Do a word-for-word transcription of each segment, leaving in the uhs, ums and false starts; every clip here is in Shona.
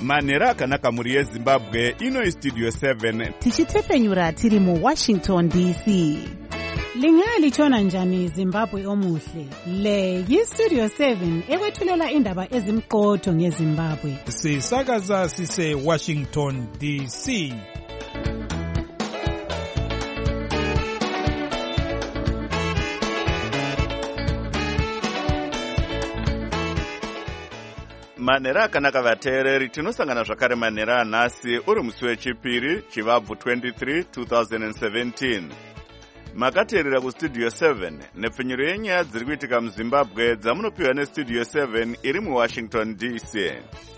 manhero akanaka mhuri yezimbabwe. Ino istudio seven tichitepenyura tiri muwashington D C. Lingalitshona njani Zimbabwe omuhle? Le yistudio seven ekwethulela indaba ezimqotho ngeZimbabwe. Sisakaza sise Washington D C. manhero akanaka vateereri, tinosangana zvakare manhero anhasi uri musi wechipiri chivabvu twenty-three two thousand seventeen. Makateerera kustudio seven nepfenyuro yenyaya dziri kuitika muZimbabwe dzamunopiwa nestudio seven iri muWashington D C.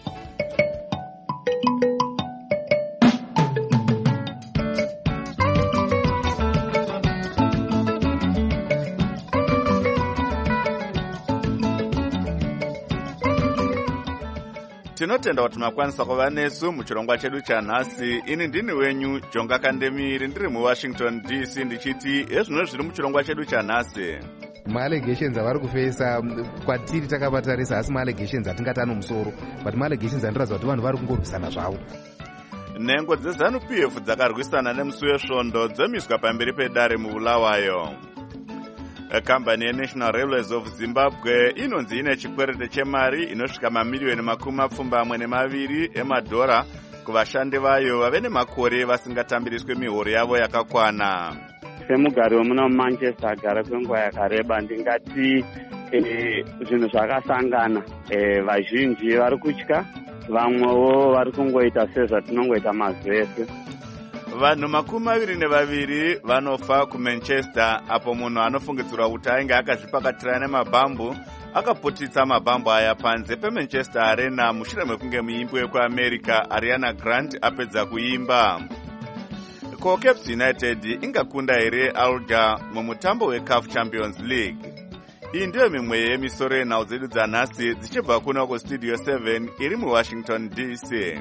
Tinotenda kuti makwanisa kuva nesu muchirongwa chedu chanhasi. Ini ndini wenyu Jonga Kandemiri ndiri muWashington D C ndichiti ezvino zviri muchirongwa chedu chanhasi. Maallegations avari kufeisa kwatiri takavatarisa, asi maallegations atingati ano musoro, but maallegations anoratidza kuti vanhu vari kungorwisana zvavo. Nhengo dzeZanu P F dzakarwisana nemusi wesvondo dzemiswa pamberi pedare muBulawayo. Kambani yeNational Railways of Zimbabwe inonzi ine chikwerete chemari inosvika mamiliyoni makumi mapfumbamwe nemaviri emadhora kuvashandi vayo vave nemakore vasingatambiriswe mihoro yavo yakakwana. Semugari wemuna Manchester agara kwenguva yakareba, ndingati zvinhu zvakasangana. Vazhinji vari kutya, vamwewo vari kungoita sezvatinongoita mazvese. Vanhu makumi maviri nevaviri vanofa kuManchester apo munhu anofungidzirwa kuti ainge akazvipakatira nemabhambu akaputitsa mabhambu aya panze peManchester Arena mushure mekunge muimbi wekuAmerica Ariana Grande apedza kuimba. Ko Cape United ingakunda here Alga mumutambo weCAF Champions League? Iyi ndiyo mimwe yemisoro yenhau dzedu dzanhasi dzichibva kuno kustudio seven iri muWashington D C.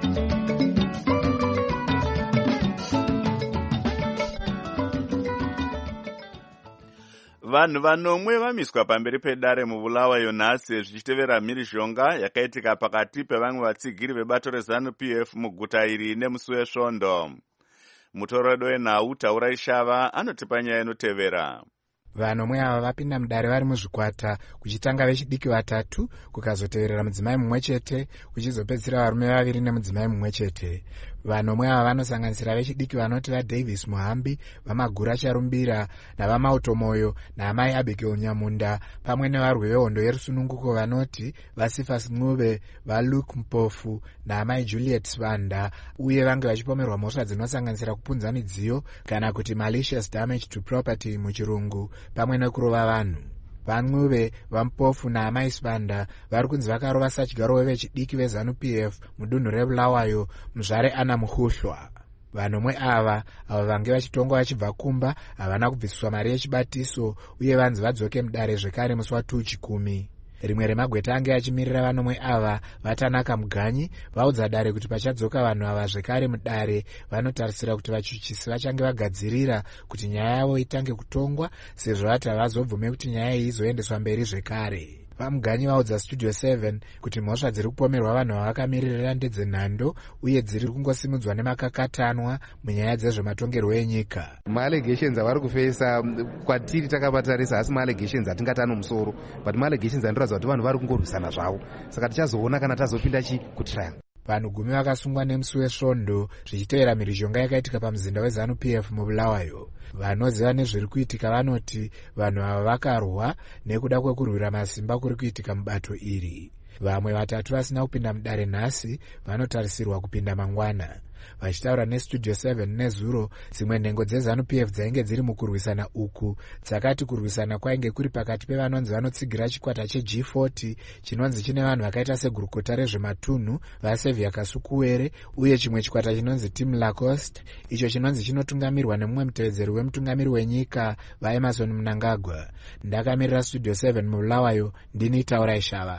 Vanhu vanomwe vamiswa pamberi pedare muBulawayo nhasi zvichitevera mhirizhonga yakaitika pakati pevamwe vatsigiri vebato reZanu P F muguta iri nemusi wesvondo. Mutoredo wenhau Taurai Shava anotipa nyaya inotevera. Vanomwe ava vapinda mudare vari muzvikwata, kuchitanga vechidiki vatatu, kukazoteverera mudzimai mumwe chete, kuchizopedzisira varume vaviri nemudzimai mumwe chete. Vanomwe ava vanosanganisira vechidiki vanoti vaDavis Muhambi, vaMagura Charumbira navamautomoyo naamai Abigail Nyamunda, pamwe nevarwi vehondo yerusununguko vanoti vaSifas Mncube, vaLuke Mpofu naamai Juliet Svanda, uye vange vachipomerwa mhosva dzinosanganisira kupunza midziyo kana kuti malicious damage to property muchirungu, pamwe nekurova vanhu. VaMncube, vaMpofu naamai Svanda vari kunzi vakarova satyaro vechidiki veZanu P F mudunhu reBulawayo muzvare Ana Muhuhlwa. Vanomwe ava avo vange vachitongwa vachibva kumba havana kubvisiswa mari yechibatiso uye vanzi vadzoke mudare zvekare musi waTu chikumi. Rimwe remagweta ange achimirira vanomwe ava vaTanaka Muganyi vaudza dare kuti pachadzoka vanhu ava zvekare mudare vanotarisira kuti vachuchisi vachange vagadzirira kuti nyaya yavo itange kutongwa, sezvo vati havazobvume kuti nyaya iyi izoendeswa mberi zvekare. VaMuganyi vaudza studio seven kuti mhosva dziri kupomerwa vanhu vavakamiririra ndedzenhando uye dziri kungosimudzwa nemakakatanwa munyaya dzezvematongerwo enyika. Maallegations avari kufeisa kwatiri takavatarisa, asi maallegations atingati ano musoro, but maallegations anoratidza kuti vanhu vari kungorwisana zvavo, saka tichazoona kana tazopinda chi kutrial. Vanhu gumi vakasungwa nemusi wesvondo zvichitevera mhirizhonga yakaitika pamuzinda weZanu P F muBulawayo. Vanoziva nezviri kuitika vanoti vanhu ava vakarwa nekuda kwekurwira masimba kuri kuitika mubato iri. Vamwe vatatu vasina kupinda mudare nhasi vanotarisirwa kupinda mangwana. Vachitaura nestudio seven nezuro, dzimwe nhengo dzeZanu P F dzainge dziri mukurwisana uku dzakati kurwisana kwainge kuri pakati pevanonzi vanotsigira chikwata cheG forty chinonzi chine vanhu vakaita segurukota rezvematunhu vaSevia Kasukuwere uye chimwe chikwata chinonzi Team Lacoste icho chinonzi chinotungamirwa nemumwe mutevedzeri wemutungamiri wenyika vaEmerson Mnangagwa. Ndakamirira studio seven muBulawayo, ndini Taurai Shava.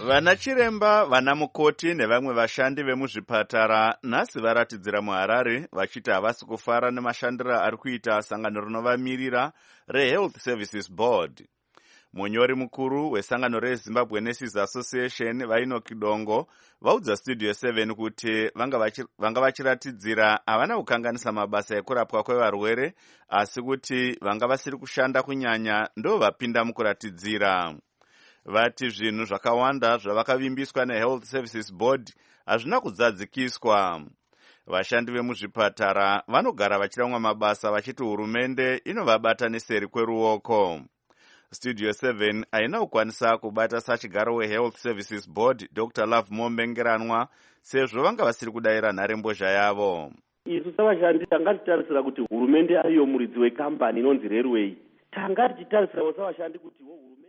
Vana chiremba, vana mukoti nevamwe vashandi vemuzvipatara nhasi varatidzira muHarare vachiti havasi kufara nemashandiro ari kuita sangano rinovamirira reHealth Services Board. Munyori mukuru wesangano reZimbabwe Nurses Association vainoki Dongo vaudza Studio seven kuti vanga vachiratidzira havana kukanganisa mabasa ekurapwa kwevarwere asi kuti vanga vasiri kushanda kunyanya ndo vapinda mukuratidzira. Vati zvinhu zvakawanda zvavakavimbiswa neHealth Services Board hazvina kudzadzikiswa. Vashandi vemuzvipatara vanogara vachiramwa mabasa vachiti hurumende inovabata neseri kweruoko. Studio seven haina kukwanisa kubata sachigaro weHealth Services Board Doctor Love Mombengeranwa sezvo vanga vasiri kudayira nharembozha yavo. Isu savashandi tanga tichitarisira kuti hurumende ariyo muridzi wekambani inonzi Railway. Tanga tichitarisira savashandi kuti wo hurumende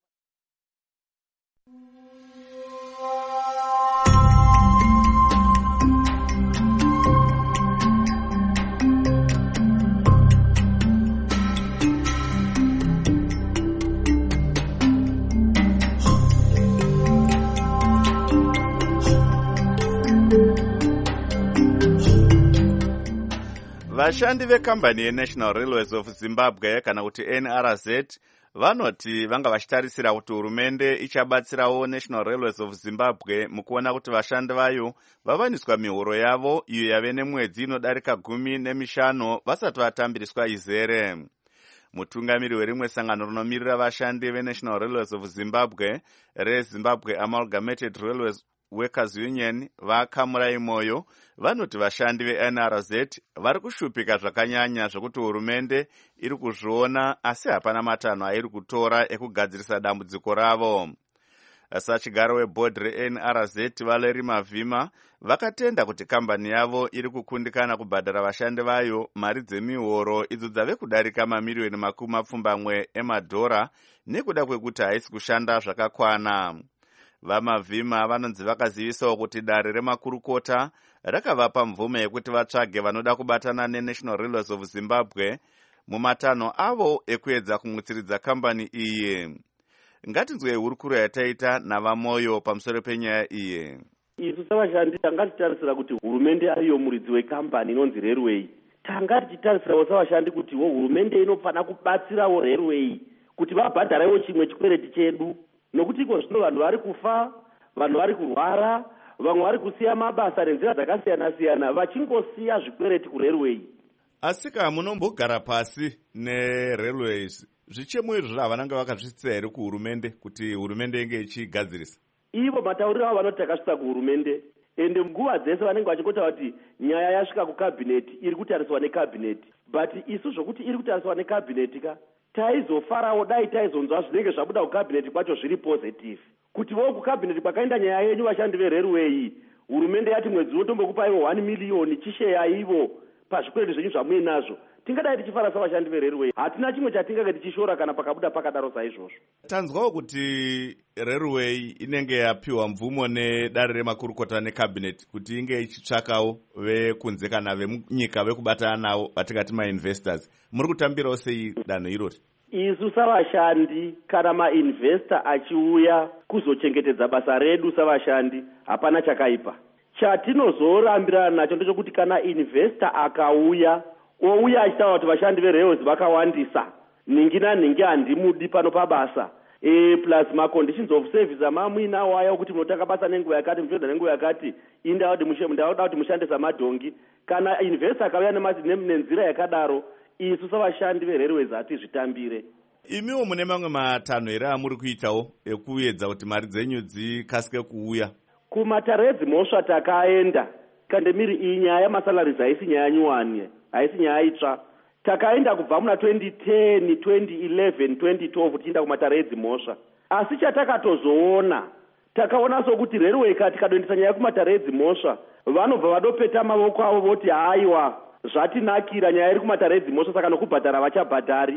Vashandi vekambani yeNational Railways of Zimbabwe kana kuti N R Z vanoti vanga vachitarisira kuti hurumende ichabatsirawo National Railways of Zimbabwe mukuona kuti vashandi vayo vavaniswa mihoro yavo iyo yave nemwedzi inodarika gumi nemishanu vasati vatambiriswa izere. Mutungamiri werimwe sangano rinomirira vashandi veNational Railways of Zimbabwe reZimbabwe Amalgamated Railways Workers Union vakamurai moyo vanoti vashandi veN R Z vari kushupika zvakanyanya zvokuti hurumende iri kuzviona asi hapana matanho airi kutora ekugadzirisa dambudziko ravo. Sachigaro webhodhi reN R Z Valeri Mavhima vakatenda kuti kambani yavo iri kukundikana kubhadhara vashandi vayo mari dzemihoro idzo dzave kudarika mamiriyoni makumi mapfumbamwe emadhora nekuda kwekuti haisi kushanda zvakakwana. VaMavhima vanonzi vakazivisawo kuti dare remakurukota rakavapa mvume yekuti vatsvage vanoda kubatana neNational Railways of Zimbabwe mumatanho avo ekuedza kumutsiridza kambani iyi. Ngatinzwe hurukuro yataita navamoyo pamusoro penyaya iyi. Isu savashandi tanga tichitarisira kuti hurumende ariyo muridzi wekambani inonzi Railway. Tanga tichitarisirawo savashandi kuti wo hurumende inofana kubatsirawo Railway kuti vabhadharewo chimwe chikwereti chedu. Nokuti iko zvino vanhu vari kufa, vanhu vari kurwara, vamwe vari kusiya mabasa nenzira dzakasiyana-siyana vachingosiya zvikwereti kuRailway. Asika munombogara pasi neRailways zvichemo izvo havananga vakazvisisa here kuhurumende kuti hurumende inge ichigadzirisa? Ivo matauriro avo vanoti takasvika kuhurumende ende nguva dzese vanenge vachingota kuti nyaya yasvika kukabhineti iri kutariswa nekabhineti, but isu zvokuti iri kutariswa nekabhineti ka taizofarawo dai taizonzwa zvinenge zvabuda kukabhineti kwacho zviri positive kuti vo kukabhineti kwakaenda nyaya yenyu vashandi veRailway hurumende yati mwedzi unotombokupaiwo one million chisheya ivo pazvikwereti zvenyu zvamuinazvo. Tingadai tichifara savashandi veRailway hatina chimwe chatingange tichishora kana pakabuda pakadaro saizvozvo. Tanzwawo kuti Railway inenge yapiwa mvumo nedare remakurukota nekabhineti kuti inge ichitsvakawo vekunze kana vemunyika vekubatana navo vatingati mainvestors. Muri kutambirawo sei danho irori? Isu savashandi kana mainvestor achiuya kuzochengetedza basa redu savashandi hapana chakaipa. Chatinozorambirana nacho ndechekuti kana investor akauya ouya achitaura kuti vashandi veRailways vakawandisa ningi naningi handimudi pano pabasa e plus maconditions of service amamuinawo aya kuti munotaka basa nenguva yakati muchoda nenguva yakati indauda kuti mushande samadhongi. Kana investor akauya nenzira yakadaro isu savashandi veRailways hatizvitambire. Imiwo mune mamwe matanho here amuri kuitawo ekuedza kuti mari dzenyu dzikasike kuuya? Kumatare edzimhosva takaenda kandemiri iyi nyaya yamasalaries haisi nyaya nyuwani, haisi nyaya itsva. Takaenda kubva muna twenty ten, twenty eleven, twenty twelve tichienda kumatare edzimhosva. Asi chatakatozoona takaona sokuti Railway kati kadoendesa nyaya kumatare edzimhosva vanobva vadopeta mavoko avo voti haiwa zvatinakira nyaya iri kumatare edzimhosva saka nokubhadhara vachabhadhari.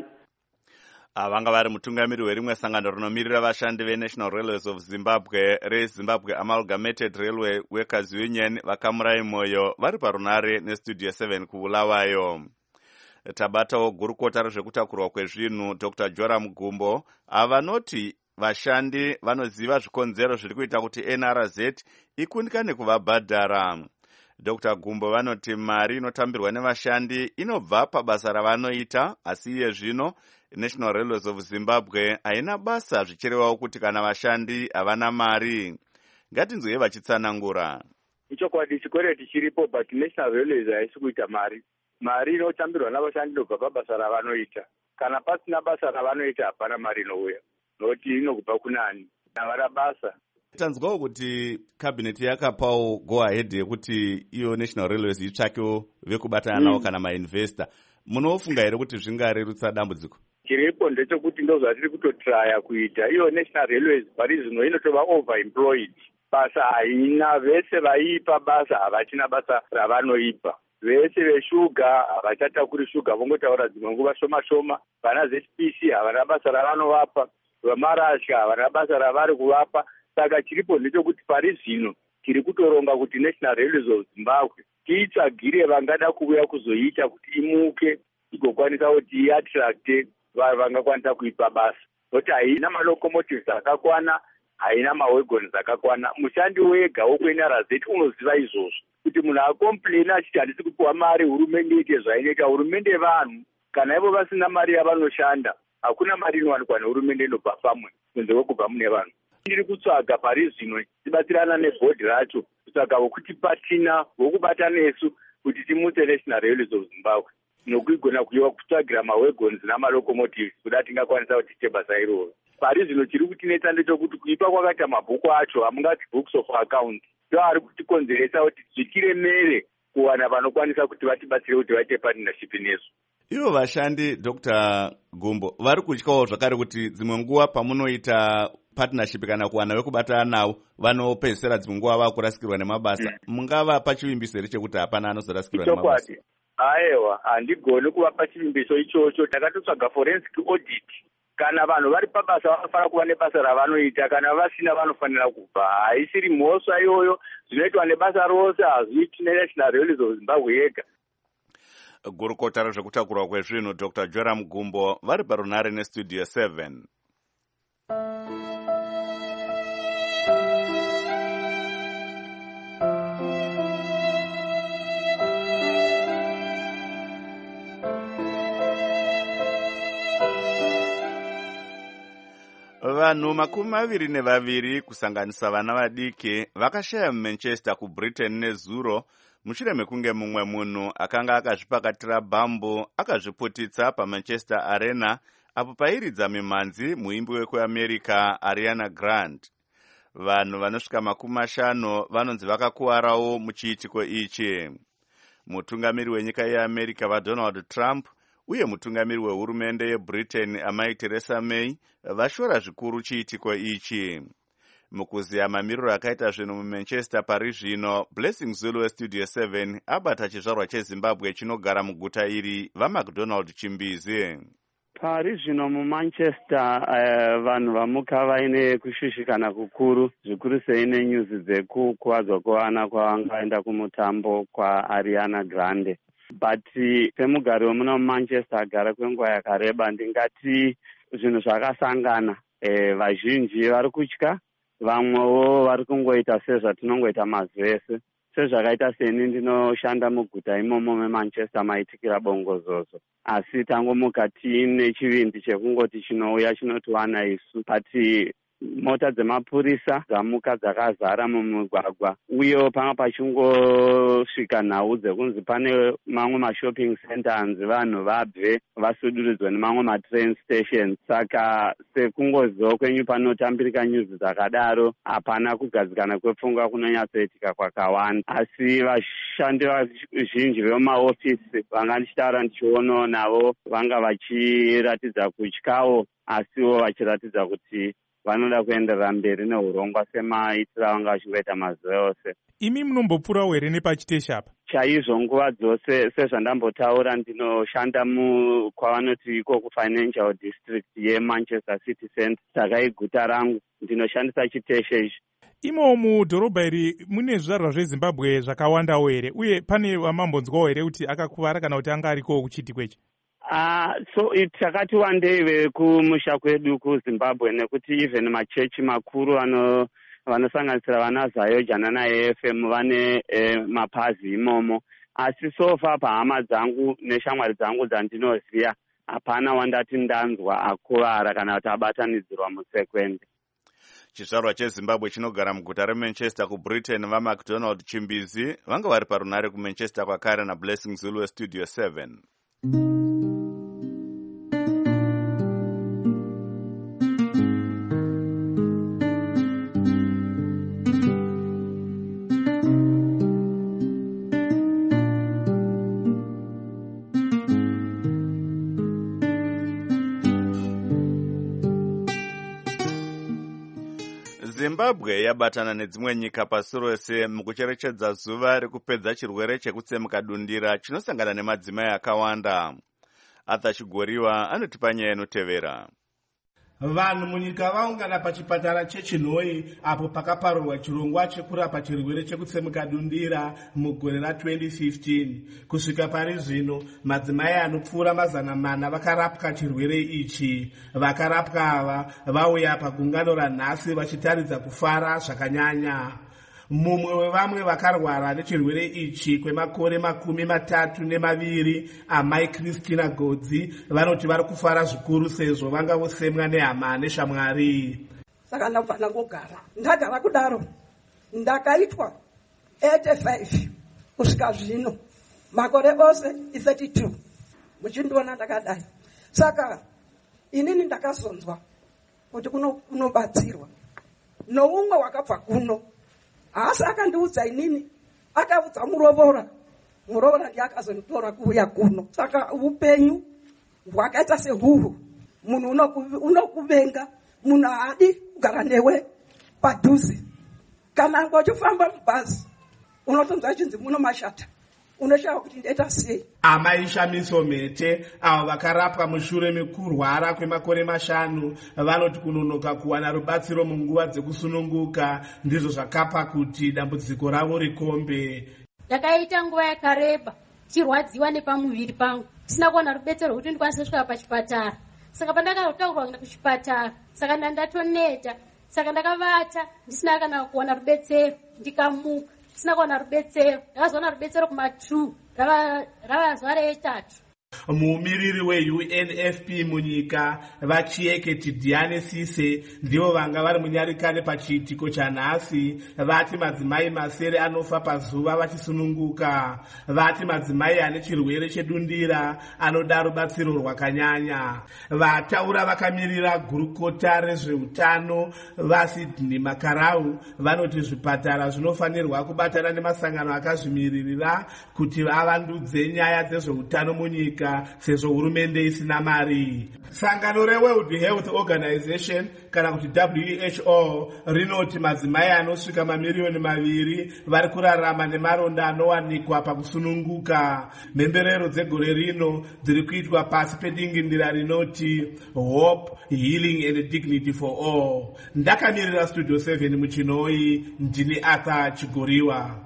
Vanga vari mutungamiri werimwe sangano rinomirira vashandi veNational Railways of Zimbabwe reZimbabwe Amalgamated Railway Workers Union vakamurai moyo vari parunare neStudio seven kuBulawayo. Tabatawo gurukota rezvekutakurwa kwezvinhu Doctor Joram Gumbo avanoti vashandi vanoziva zvikonzero zviri kuita kuti N R Z ikundikane kuvabhadhara. Dr Gumbo vanoti mari inotambirwa nevashandi inobva pabasa ravanoita, asi iye zvino National Railways of Zimbabwe haina basa, zvichirevawo kuti kana vashandi havana mari. Ngatinzwe vachitsanangura. Ichokwadi chikwereti chiripo, but National Railways haisi kuita mari. Mari inotambirwa navashandi inobva pabasa ravanoita. Kana pasina basa ravanoita hapana mari inouya, nokuti inobva kunani navara basa. Tanzwawo kuti cabinet yakapawo go ahead yekuti iyo National Railways itsvakewo vekubatana navo kana mainvestor. Munofunga here kuti zvingarerutsa dambudziko? Chiripo ndechekuti ndozvatiri kutotraya kuita. Iyo National Railways pari zvino inotova overemployed. Basa haina, vese vaipa basa havachina basa ravanoipa. Vese veshuga havachatakuri shuga, vongotaura dzimwe nguva shoma shoma. Vana Z P C havana basa ravanovapa, vamarasha havana basa ravari kuvapa. Saka chiripo ndechekuti pari zvino tiri kutoronga kuti National Railways of Zimbabwe tiitsvagire vangada kuuya kuzoita kuti imuke igokwanisa kuti iattracte vanhu vangakwanisa kuipa basa. Nokuti haina malocomotives akakwana, haina mawagons akakwana. Mushandi wega wokwe-N R Z unoziva izvozvo kuti munhu akomplaina achiti handisi kupiwa mari, hurumende ite zvainoita. Hurumende vanhu, kana ivo vasina mari yavanoshanda, hakuna mari inowanikwa nehurumende inobva pamwe kunze kwekubva mune vanhu. Ndiri kutsvaga pari zvino tibatsirana nebhodhi racho kutsvaga vokuti patina vokubata nesu kuti timutse National Railways of Zimbabwe nokuigona kuiwa kutsvagira mawagons namalocomotives kuda tingakwanisa kuti tiite basa iroro. Pari zvino chiri kutinetsa ndechekuti kuipa kwakaita mabhuku acho, hamungati books of account, ndo ari kutikonzeresa kuti zvitiremere kuwana vanokwanisa kuti vatibatsire kuti vaite partnership nesu. Ivo vashandi Dr Gumbo vari kutyawo zvakare kuti dzimwe nguva pamunoita partnership kana kuwana vekubatana navo vanopedzisira dzimwe nguva vakurasikirwa nemabasa. Mm. Mungavapa chivimbiso here chekuti hapana anozorasikirwa nemabasa? Aiwa, handigoni kuvapa chivimbiso ichocho. Takatotsvaga forensic audit. Kana vanhu vari pabasa vanofanira kuva nebasa ravanoita, kana vasina vanofanira kubva. Haisiri mhosva iyoyo, zvinoitwa nebasa rose, hazviiti neNational Railways of Zimbabwe yega. Gurukota rezvekutakurwa kwezvinhu Dr Joram Gumbo vari parunare nestudio seven. Vanhu makumi maviri nevaviri kusanganisa vana vadiki vakashaya muManchester kuBritain nezuro mushure mekunge mumwe munhu akanga akazvipakatira bhambu akazviputitsa paManchester Arena apo pairidza mimhanzi muimbi wekuAmerica Ariana Grande. Vanhu vanosvika makumi mashanu vanonzi vakakuwarawo muchiitiko ichi. Mutungamiri wenyika yeAmerica vaDonald Trump uye mutungamiri wehurumende yeBritain amai Theresa May vashora zvikuru chiitiko ichi. Mukuziya mamiriro akaita zvinhu muManchester pari zvino, Blessing Zulu westudio seven abata chizvarwa cheZimbabwe chinogara muguta iri vaMcDonald Chimbizi. Pari zvino muManchester uh, vanhu vamuka vaine kushushikana kukuru, zvikuru sei nenyuzi dzekukuwadzwa kwevana kwavangaenda kumutambo kwaAriana Grande. But semugari wemuna muManchester agara kwenguva yakareba, ndingati zvinhu zvakasangana. E, vazhinji vari kutya, vamwewo vari kungoita sezvatinongoita mazvese. Sezvakaita seni ndinoshanda muguta imomo meManchester maitikira bongozozo. Asi tangomuka tiine chivindi chekungoti chinouya chinotiwana isu. But mota dzemapurisa dzamuka dzakazara mumugwagwa, uye panga pachingosvika nhau dzekunzi pane mamwe mashopping center anzi vanhu vabve vasuduridzwa nemamwe matrain stations. Saka sekungoziwo kwenyu panotambirika nyuzi dzakadaro, hapana kugadzikana kwepfungwa kunonyatsoitika kwakawanda. Asi vashandi vazhinji vemaofisi vanga ndichitaura ndichionawo navo vanga vachiratidza kutyawo, asiwo vachiratidza kuti vanoda kuenderera mberi neurongwa semaitira vanga vachingoita mazuva ose. Imi munombopfuurawo here nepachiteshi apa? Chaizvo nguva dzose, sezvandambotaura ndinoshanda mu kwavanoti iko kufinancial district yeManchester City Centre, saka iguta rangu ndinoshandisa chiteshi ichi. Imo mudhorobha iri mune zvizvarwa zveZimbabwe zvakawandawo here, uye pane vamambonzwawo here kuti akakuvara kana kuti anga ariko kuchiitiko ichi? Uh, so takati wandei vekumusha kwedu kuZimbabwe nekuti even machechi makuru ano vanosanganisira vana Zayo Janana A F M vane eh, mapazi imomo, asi sofa pahama dzangu neshamwari dzangu dzandinoziva hapana wandati ndanzwa akuvara kana kuti abatanidzirwa musekwende. Chizvarwa cheZimbabwe chinogara muguta reManchester kuBritain vaMcDonald Chimbizi vanga vari parunare kuManchester kwakare naBlessing Zulu weStudio seven. Zimbabwe yabatana nedzimwe nyika pasi rose mukucherechedza zuva rekupedza chirwere chekutsemuka dundira chinosangana nemadzimai akawanda. Arthur Chigoriwa anotipa nyaya inotevera. Vanhu munyika vaungana pachipatara cheChinhoi apo pakaparurwa chirongwa chekurapa chirwere chekutsemuka dundira mugore ra-twenty fifteen. Kusvika pari zvino madzimai anopfuura mazana mana vakarapwa chirwere ichi. Vakarapwa ava vauya pagungano ranhasi vachitaridza kufara zvakanyanya. Mumwe wevamwe vakarwara nechirwere ichi kwemakore makumi matatu nemaviri, amai Christina Godzi, vanoti vari kufara zvikuru sezvo vanga vosemwa nehama neshamwari. Saka ndabva ndangogara ndagara kudaro ndakaitwa eighty-five kusvika zvino makore ose thirty-two muchindiona ndakadai. Saka inini ndakazonzwa kuti kunobatsirwa noumwe wakabva kuno. Asi akandiudza inini akaudza murovora murovora ndiye akazonitora kuuya kuno. Saka upenyu hwakaita sehuhu, munhu unokuvenga, munhu haadi kugara newe padhuze. Kana ngochifamba mubhazi unotonzwa chinzi muno mashata, unoshaya kuti ndoita sei. Amai Shamiso Mete avo vakarapwa mushure mekurwara kwemakore mashanu vanoti kunonoka kuwana rubatsiro munguva dzekusununguka ndizvo zvakapa kuti dambudziko ravo rikombe. Ndakaita nguva yakareba chirwadziwa nepamuviri pangu, sina kuwana rubetsero rwekuti ndikwanise kusvika pachipatara. Saka pandakataurwa kuenda kuchipatara, saka ndandatoneta, saka ndakavata ndisina kana kuwana rubetsero, ndikamuka sina kuwana rubetsero. Ndakazowana rubetsero kuma-two rava zuva reitatu. Mumiriri we-U N F P munyika vachieke Tidiane Sise ndivo vanga vari munyarikane pachiitiko chanhasi. Vati madzimai masere anofa pazuva vachisununguka. Vati madzimai ane chirwere chedundira anoda rubatsiro rwakanyanya. Vataura vakamirira gurukota rezveutano vaSydney Makarau vanoti zvipatara zvinofanirwa kubatana nemasangano akazvimiririra kuti avandudze nyaya dzezveutano munyika sezvo hurumende isina mari. Sangano reWorld Health Organization kana kuti W H O rinoti madzimai anosvika mamiliyoni maviri vari kurarama nemaronda anowanikwa pakusununguka. Mhemberero dzegore rino dziri kuitwa pasi pedingindira rinoti Hope, Healing and Dignity for All. Ndakamirira Studio seven muChinhoi, ndini Arthur Chigoriwa.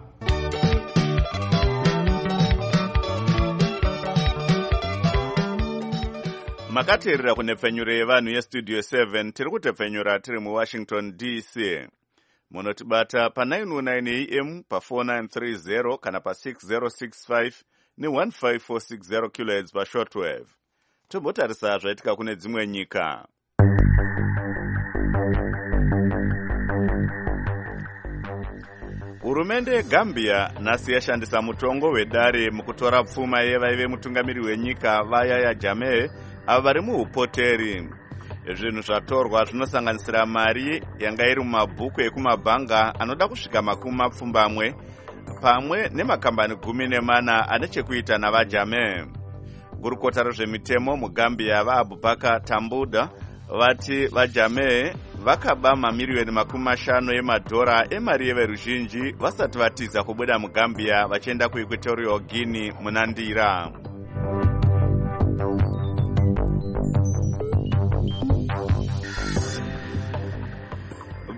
Makateerera kunepfenyuro yevanhu yeStudio seven tiri kutepfenyura tiri muWashington D C. Munotibata pa nine oh nine A M pa four nine three zero kana pa six zero six five ne one five four six zero kilohertz pa shortwave. Tombotarisa zvaitika kune dzimwe nyika. Hurumende yeGambia nhasi yashandisa mutongo wedare mukutora pfuma yevaive mutungamiri wenyika vaYahya Jammeh avo vari muupoteri. Zvinhu zvatorwa zvinosanganisira mari yanga iri mumabhuku ekumabhanga anoda kusvika makumi mapfumbamwe pamwe nemakambani gumi nemana ane chekuita navaJammeh. Gurukota rezvemitemo muGambia vaAbubakar Tambuda vati vaJammeh vakaba mamiliyoni makumi mashanu emadhora emari yeveruzhinji vasati vatiza kubuda muGambia vachienda kuEquatorial Guinea munandira.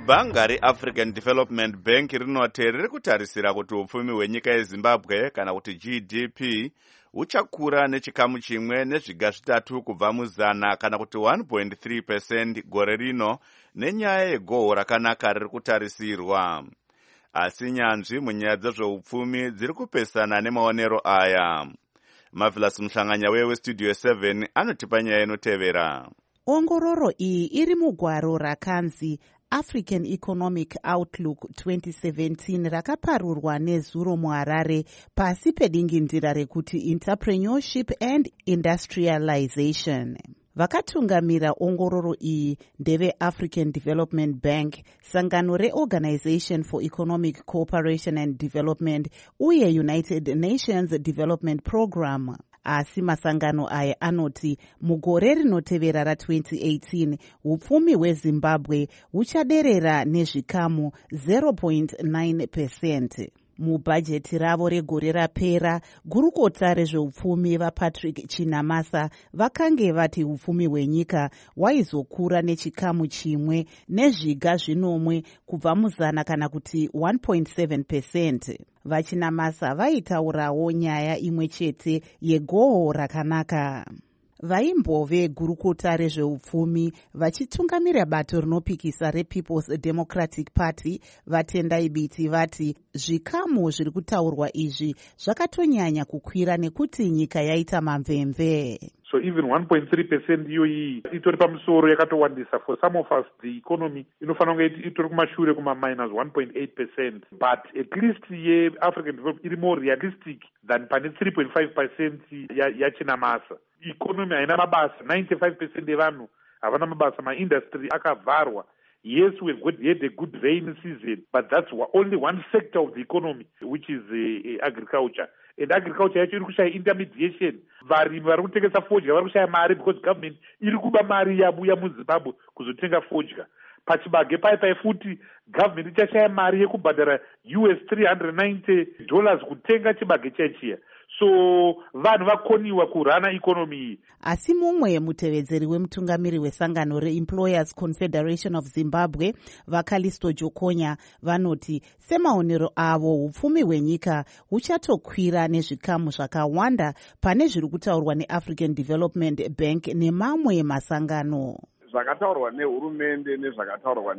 bhanga reAfrican Development Bank rinoti riri kutarisira kuti upfumi hwenyika yeZimbabwe kana kuti G D P uchakura nechikamu chimwe nezviga zvitatu kubva muzana kana kuti one point three percent gore rino nenyaya yegohwo rakanaka riri kutarisirwa. Asi nyanzvi munyaya dzezveupfumi dziri kupesana nemaonero aya. Marvelous Mhlanganya westudio seven anotipa nyaya inotevera. Ongororo iyi iri mugwaro rakanzi African Economic Outlook twenty seventeen rakaparurwa neZuro muHarare pasi pedingindira rekuti Entrepreneurship and Industrialization. Vakatungamira ongororo iyi ndeve African Development Bank, sangano reOrganization for Economic Cooperation and Development uye United Nations Development Program. Asi masangano aya anoti mugore rinotevera ra twenty eighteen upfumi hweZimbabwe huchaderera nezvikamu zero point nine percent. Mubhajeti ravo regore rapera, gurukota rezveupfumi vaPatrick Chinamasa vakange vati upfumi hwenyika hwaizokura nechikamu chimwe nezviga zvinomwe kubva muzana kana kuti one point seven percent. VaChinamasa vaitaurawo nyaya imwe chete yegohwo rakanaka. Vaimbove gurukota rezveupfumi vachitungamira bato rinopikisa rePeople's Democratic Party vatendai biti vati zvikamu zviri kutaurwa izvi zvakatonyanya kukwira nekuti nyika yaita mamvemve. So even one point three percent iyoyi itori pamusoro yakatowandisa. For some of us the economy inofanira kunge itori kumashure kuma minus one point eight percent, but at least ye African development iri more realistic than pane three point five percent yaChinamasa. Economy haina mabasa, ninety-five percent evanhu havana mabasa, maindustry akavharwa. Yes, we've got, had a good rain season, but that's only one sector of the economy, which is uh, agriculture. And agriculture yacho iri kushaya intermediation. Varimi vari kutengesa fodya vari kushaya mari because government iri kuba mari yabuya muZimbabwe kuzotenga fodya. Pachibage pai pai futi government ichashaya mari yekubhadhara U S three hundred ninety dollars kutenga chibage chaichiya. So vanhu vakoniwa kurana economy iyi. Asi mumwe mutevedzeri wemutungamiri wesangano reEmployers Confederation of Zimbabwe vaKalisto Jokonya vanoti semaonero avo upfumi hwenyika huchatokwira nezvikamu zvakawanda pane zviri kutaurwa neAfrican Development Bank nemamwe masangano. Zvakataurwa nehurumende nezvakataurwa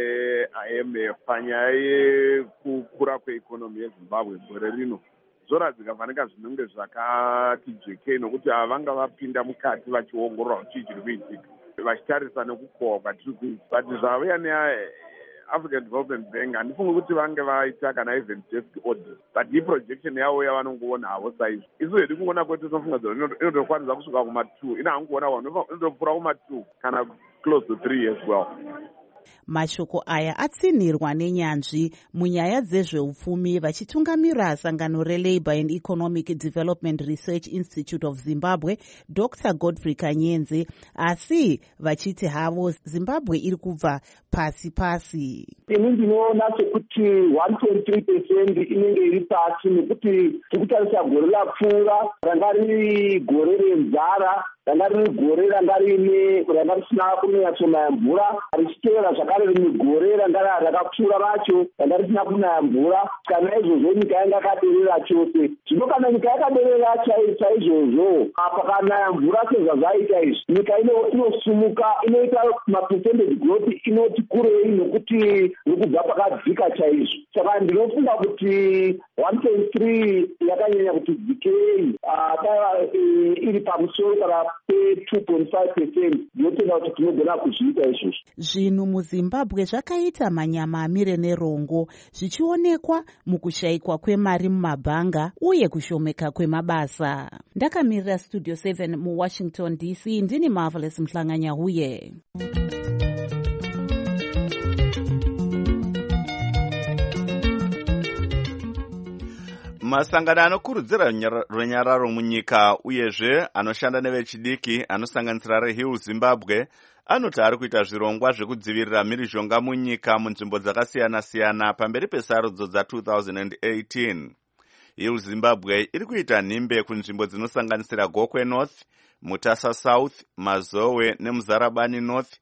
neI M F panyaya yekukura kweekonomi yeZimbabwe gore rino zvoradzika fanika zvinenge zvakati jekei nokuti havanga vapinda mukati vachiongorora kuti chiri kuitika vachitarisa nekukohwa kwatiri kuita. But zvauya neAfrican Development Bank handifungi kuti vange vaita kana even desk audit, but hii projection yavo yavanongoona havo saizvo. Isu hedu kuona kwetu tofunga kuti inotokwanisa kusvika kuma two, ina hanguona vanhu inotopfuura kuma two kana close to three as well. Mashoko aya atsinirwa nenyanzvi munyaya dzezveupfumi vachitungamira sangano reLabour and Economic Development Research Institute of Zimbabwe Doctor Godfrey Kanyenze, asi vachiti havo Zimbabwe iri kubva pasi pasi. Ini ndinoona sekuti one point three percent inenge iri pasi nekuti tikutarisa gore lapfuura ranga riri gore renzara, ranga riri gore ranga rine ranga risina kunyatsonaya mvura, richitevera zvakare rimwe gore ranga rakapfuura racho ranga risina kunaya mvura. Kana izvozvo nyika yanga yakaderera chose. Zvino kana nyika yakaderera chaizvozvo pakanaya mvura sezvazvaita izvi, nyika inosumuka, inoita mapercentage growth inoti kurei nokuti nokubva pakadzika chaizvo. Saka ndinofunga kuti one point three yakanyanya kuti dzikei iri pamusoro kana two point five percent ndinotenga kuti tinogona kuzviita izvozvo. Zvinhu muZimbabwe zvakaita manyama amire nerongo zvichionekwa mukushayikwa kwemari mumabhanga uye kushomeka kwemabasa. Ndakamirira Studio seven muWashington D C, ndini Marvelous Mhlanganya huye. Masangano anokurudzira runyararo munyika uyezve anoshanda nevechidiki anosanganisira reHill Zimbabwe anoti ari kuita zvirongwa zvekudzivirira mhirizhonga munyika munzvimbo dzakasiyana-siyana pamberi pesarudzo dza twenty eighteen. Hill Zimbabwe iri kuita nhimbe kunzvimbo dzinosanganisira Gokwe North, Mutasa South, Mazowe neMuzarabani North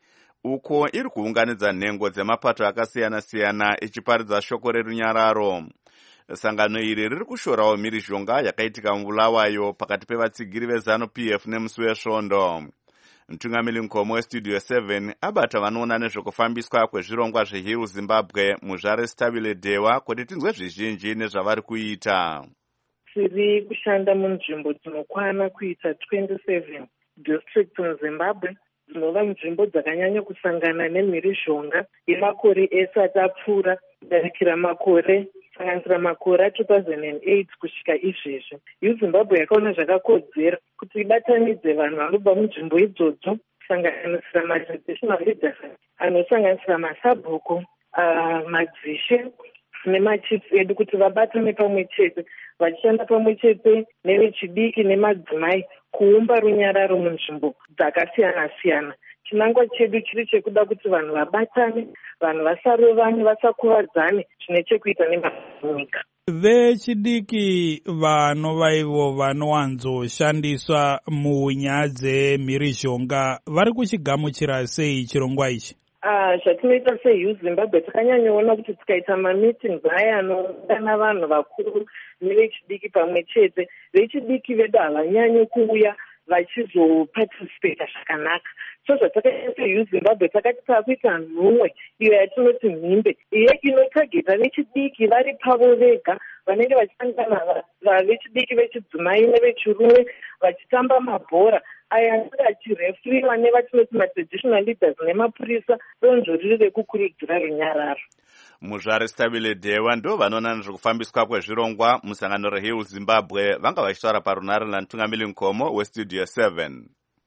uko iri kuunganidza nhengo dzemapato akasiyana-siyana ichiparidza shoko rerunyararo. Sangano iri riri kushorawo mhirizhonga yakaitika mubulawayo pakati pevatsigiri veZANU-P F nemusi wesvondo. Mutungamiri mukoma westudio seven abata vanoona nezvekufambiswa kwezvirongwa zveHill Zimbabwe muzvare Stabile Dewa kuti tinzwe zvizhinji nezvavari kuita. Tiri kushanda munzvimbo dzinokwana kuita twenty-seven districts muZimbabwe dzinova nzvimbo dzakanyanya kusangana nemhirizhonga yemakore ese atapfuura kudarikira makore sanganisira makore two thousand eight kusvika izvezvi. Hill Zimbabwe yakaona zvakakodzera kuti ibatanidze vanhu vanobva munzvimbo idzodzo kusanganisira matraditional leaders anosanganisira masabhuku, uh, madzishe nemachiefs edu kuti vabatane pamwe chete vachishanda pamwe chete nevechidiki nemadzimai kuumba runyararo munzvimbo dzakasiyana-siyana. Chinangwa chedu chiri chekuda kuti vanhu vabatane, vanhu vasarovane, vasakuvadzane zvine chekuita nemanyika. Vechidiki vanova ivo vanowanzoshandiswa munyaya dzemhirizhonga vari kuchigamuchira sei chirongwa ichi? Uh, zvatinoita seHill Zimbabwe takanyanyoona kuti tikaita mameetings aya anoungana vanhu vakuru nevechidiki pamwe chete, vechidiki vedu havanyanyi kuuya vachizoparticipata zvakanaka. So zvatakaita seHill Zimbabwe takati takuita nhumwe iyo yatinoti mhimbe, iye inotageta vechidiki vari pavo vega vanenge vachitangana vechidiki vechidzimai nevechirume vachitamba mabhora aya anenge achirefuriwa nevatinoti matraditional leaders nemapurisa donzvo riri rekukurudzira runyararo. Muzvare Stabile Dewa ndo vanoona nezvekufambiswa kwezvirongwa musangano reHill Zimbabwe vanga vachitaura parunare namutungamiri mukoma westudio seven.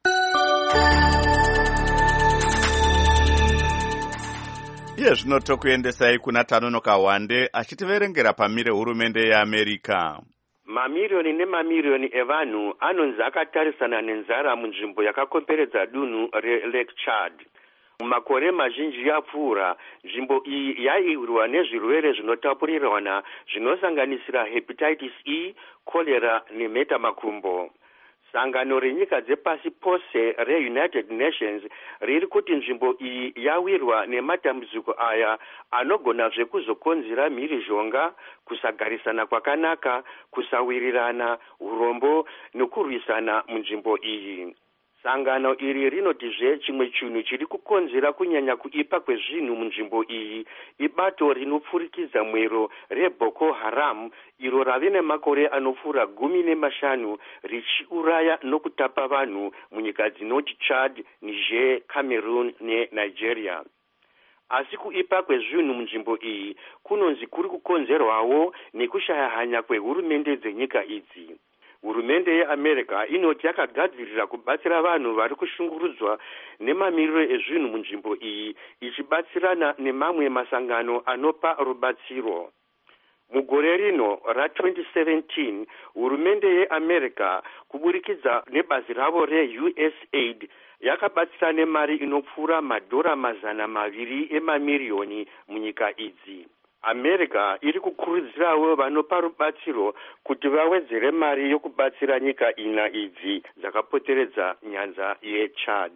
Iye zvino tokuendesai kuna Tanonoka Wande achitiverengera pamire hurumende yeAmerika. Mamirioni nemamirioni evanhu anonzi akatarisana nenzara munzvimbo yakakomberedza dunhu reLake Chad. Mumakore mazhinji yapfuura, nzvimbo iyi yairwa nezvirwere zvinotapurirwana zvinosanganisira hepatitis E, cholera nemhetamakumbo. Sangano renyika dzepasi pose reUnited Nations riri kuti nzvimbo iyi yawirwa nematambudziko aya anogona zvekuzokonzera mhirizhonga, kusagarisana kwakanaka, kusawirirana, urombo nokurwisana munzvimbo iyi. Sangano iri rinotizve chimwe chinhu chiri kukonzera kunyanya kuipa kwezvinhu munzvimbo iyi ibato rinopfurikidza mwero reBoko Haram iro rave nemakore anopfuura gumi nemashanu richiuraya nokutapa vanhu munyika dzinoti Chad, Niger, Cameroon neNigeria. Asi kuipa kwezvinhu munzvimbo iyi kunonzi kuri kukonzerwawo nekushaya hanya kwehurumende dzenyika idzi. Hurumende yeAmerika inoti yakagadzirira kubatsira vanhu vari kushungurudzwa nemamiriro ezvinhu munzvimbo iyi ichibatsirana nemamwe masangano anopa rubatsiro. Mugore rino ra twenty seventeen, hurumende yeAmerika kuburikidza nebazi ravo reU S A I D yakabatsira nemari inopfuura madhora mazana maviri emamiliyoni munyika idzi. America iri kukurudzirawo vanopa rubatsiro kuti vawedzere mari yokubatsira nyika ina idzi dzakapoteredza nyanza yeChad.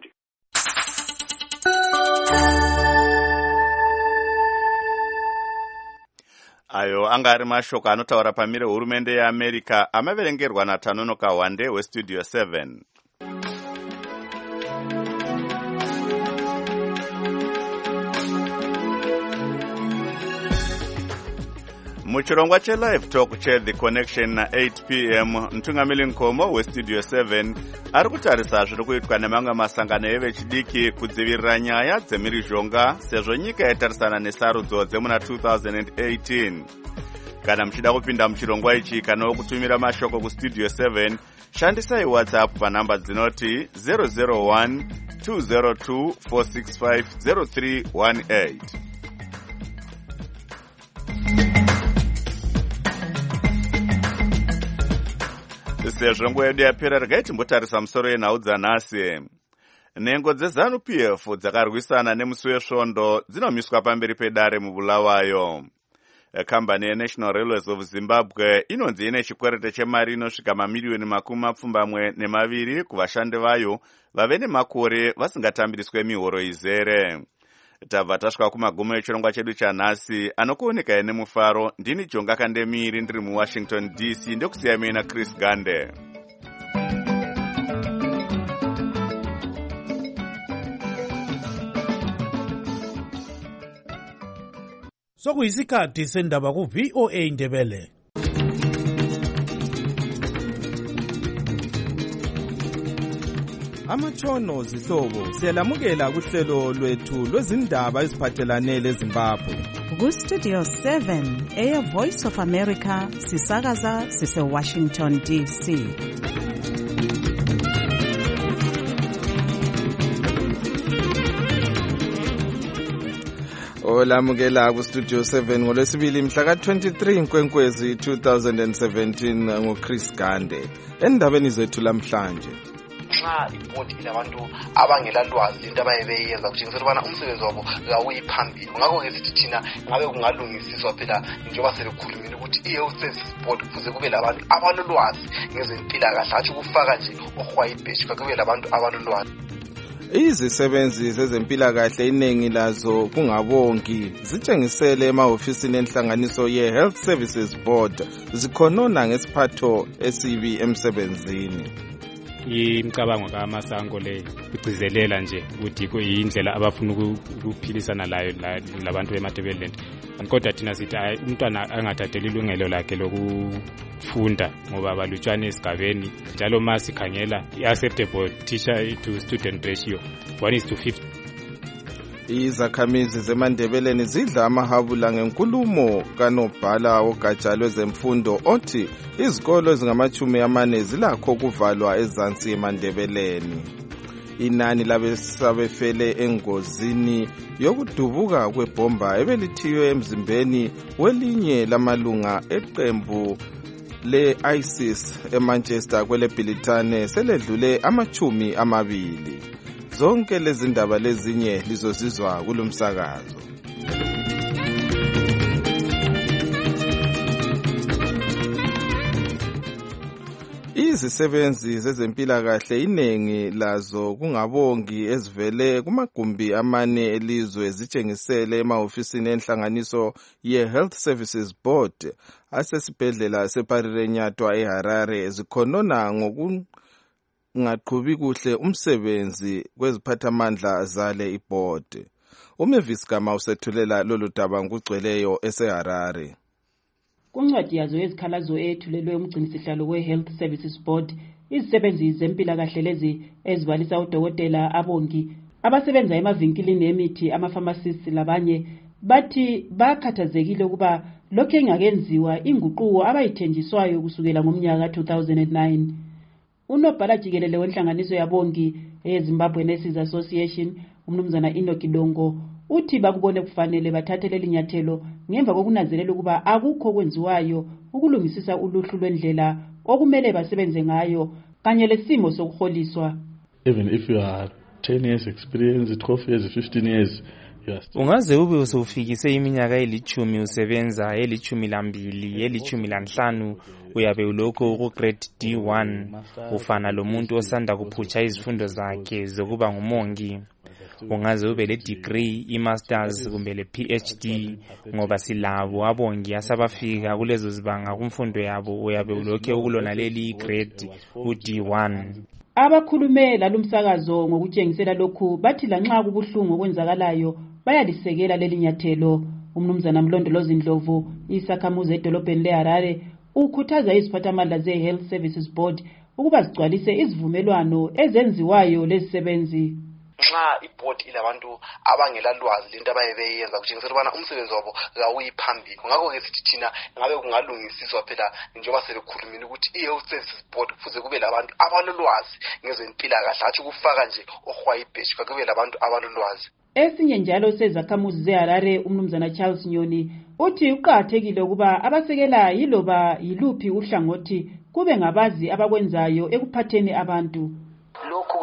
Ayo anga ari mashoko anotaura pamire hurumende yeAmerika amaverengerwa naTanonoka Wande westudio seven. Muchirongwa che-Live Talk che-The Connection na eight p m mutungamiri mukoma westudio seven ari kutarisa zviri kuitwa nemamwe masangano evechidiki kudzivirira nyaya dzemhirizhonga sezvo nyika yatarisana nesarudzo dzemuna two thousand eighteen. Kana muchida kupinda muchirongwa ichi kana kutumira mashoko kustudio seven, shandisai WhatsApp panhamba dzinoti zero zero one two zero two four six five zero three one eight. Sezvo nguva yedu yapera, regai timbotarisa musoro yenhau dzanhasi. Nhengo dzeZANU-P F dzakarwisana nemusi wesvondo dzinomiswa pamberi pedare mubulawayo. kambani yenational railways of zimbabwe inonzi ine chikwerete chemari inosvika mamiliyoni makumi mapfumbamwe nemaviri kuvashandi vayo vave nemakore vasingatambiriswe mihoro izere. Tabva tasvika kumagumo echirongwa chedu chanhasi anokuonekai nemufaro. Ndini Jonga Kandemiri ndiri muWashington D C ndokusiyai muina Chris Gande. Sokuyisikhathi sendaba ku-V O A Ndebele. Amatshono zihlobo siyalamukela kuhlelo lwethu lwezindaba eziphathelane leZimbabwe. Ku-Studio seven eya Voice of America sisakaza sise-Washington D C. Olamukela ku-Studio seven ngolwesibili mhla ka-twenty-three Nkwenkwezi two thousand seventeen ngoChris Gande. Endabeni zethu lamhlanje. Nxa ibhodi ilabantu abangela lwazi into abayebeyenza kutshengisela ukubana umsebenzi wabo awuyi phambili. Ngakho-ke sithi thina ngabe kungalungisiswa phela njengoba sebekhulumile ukuthi i-Health Services Board kufuze kube labantu abalolwazi ngezempilakahle, hatshi ukufaka nje ohwayibheshi, kube labantu abalolwazi. Izisebenzi zezempilakahle iningi lazo kungabongi zitshengisele emahofisini enhlanganiso ye-Health Services Board zikhonona ngesiphatho esibi emsebenzini. Imicabango kaMasango le igcizelela nje ukuthi kuyindlela abafuna ukuphilisana layo labantu beMatabeleland. Kodwa thina sithi umntwana angathatheli ilungelo lakhe lokufunda ngoba balutshwane esigabeni, njalo masikhangela i-acceptable teacher to student ratio one is to fifty. Izakhamizi zeMandebeleni zidla amahabula ngenkulumo kanobhala wogatsha lwezemfundo othi izikolo ezingamachumi amane zilakho kuvalwa ezansi eMandebeleni. Inani labesabefele engozini yokudubuka kwebomba ebelithiwe emzimbeni welinye lamalunga eqembu le-ISIS eManchester kweleBhilitane seledlule amachumi amabili. Zonke lezi ndaba lezinye lizozizwa kulomsakazo. Izisebenzi zezempilakahle inengi lazo kungabongi ezivele kumagumbi amane elizwe zitshengisele emahofisini enhlanganiso ye-Health Services Board asesibhedlela seParirenyatwa eHarare zikhonona ngoku ngaqhubi kuhle umsebenzi kweziphathamandla zale iboard. Umavis Gama usethulela lolu daba ngugcweleyo eseHarare. Kuncwadi yazo ezikhalazo ethulelwe umgcinisihlalo we-Health Services Board, izisebenzi zempilakahle lezi ezibalisa udokotela, abongi, abasebenza emavinkilini emithi, ama-pharmacists labanye bathi bakhathazekile ukuba lokho engakenziwa inguquko abayithenjiswayo kusukela ngomnyaka two thousand nine. Unobhala jikelele wenhlanganiso yabongi eZimbabwe Nurses Association, umnumzana Inokidongo, uthi bakubone kufanele bathathe leli nyathelo ngemva kokunanzelela ukuba akukho kwenziwayo ukulungisisa uluhlu lwendlela okumele basebenze ngayo kanye lesimo sokuholiswa. Even if you are ten years experience, twelve years, fifteen years, ungaze ube usufikise iminyaka elichumi usebenza, elichumi lambili, elichumi lanhlanu, uyabe ulokho ku grade D one, ufana lomuntu osanda kuphutsha izifundo zakhe zokuba ngumongi. Ungaze ube le degree, i-masters kumbe le P H D, ngoba silabo abongi asabafika kulezo zibanga kumfundo yabo, uyabe ulokho ukulona leli grade u D one. Abakhulume lalumsakazo ngokutshengisela lokhu bathi lanxa kubuhlungu okwenzakalayo bayalisekela leli nyathelo. Umnumzana Mlondolozi Ndlovu, isakhamuzi edolobheni leHarare, ukhuthaza iziphathamandla ze-Health Services Board ukuba zigcwalise izivumelwano ezenziwayo lezisebenzi. Nxa ibhodi ilabantu abangela lwazi lento abayebeyenza kutshengisela ukubana umsebenzi wabo awuyi phambili. Ngakho-ke sithi thina ngabe kungalungisiswa phela njengoba sebekhulumile ukuthi i-Health Services Board kufuze kube labantu abalolwazi ngezempilakahle, hatshi ukufaka nje ohwayibheshi, kube labantu abalolwazi. Esinye njalo sezakhamuzi zeHarare, umnumzana Charles Nyoni, uthi uqathekile ukuba abasekela yiloba yiluphi uhlangothi kube ngabazi abakwenzayo ekuphatheni abantu. Lokhu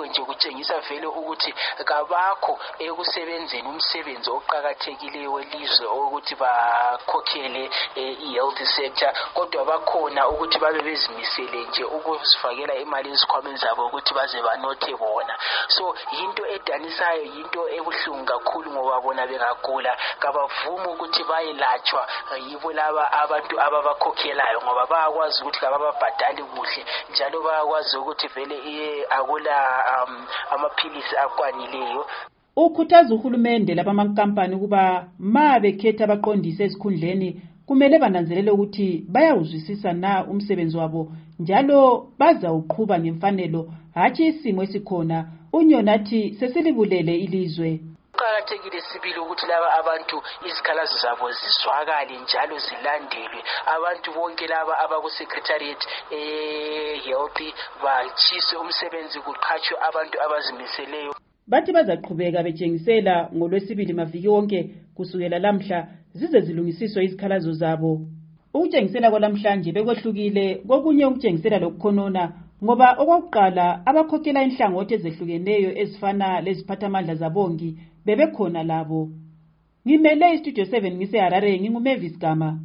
lokho nje kutshengisa vele ukuthi kabakho ekusebenzeni umsebenzi oqhakathekileyo welizwe ukuthi bakhokhele i-health sector, kodwa bakhona ukuthi babe bezimisele nje ukusifakela imali ezikhwameni zabo ukuthi baze banothe bona. So yinto edanisayo, yinto ebuhlungu kakhulu ngoba bona bengagula kabavuma ukuthi bayelatshwa yibo laba abantu ababakhokhelayo ngoba bayakwazi ukuthi kabababhadali kuhle njalo bayakwazi ukuthi vele iye akula um, amaphilisi akwanileyo. Ukhuthaza uhulumende labamankampani ukuba ma bekhetha abaqondisi esikhundleni kumele bananzelele ukuthi bayawuzwisisa na umsebenzi wabo njalo bazawuqhuba ngemfanelo, hatshi isimo esikhona unyonathi sesilibulele ilizwe. Kuqakathekile sibili ukuthi laba abantu izikhalazo zabo zizwakale njalo zilandelwe. Abantu bonke laba abaku-secretariat e-health bachiswe umsebenzi, kuqhatshwe abantu abazimiseleyo. Bathi bazaqhubeka betshengisela ngolwesibili maviki wonke kusukela lamhla zize zilungisiswe izikhalazo zabo. Ukutshengisela kwalamhlanje bekwehlukile kokunye ukutshengisela lokukhonona ngoba okokuqala abakhokhela inhlangothi ezehlukeneyo ezifana leziphathamandla zabongi bebekhona labo. Ngimele iStudio seven ngise-Harare, nginguMavis Gama.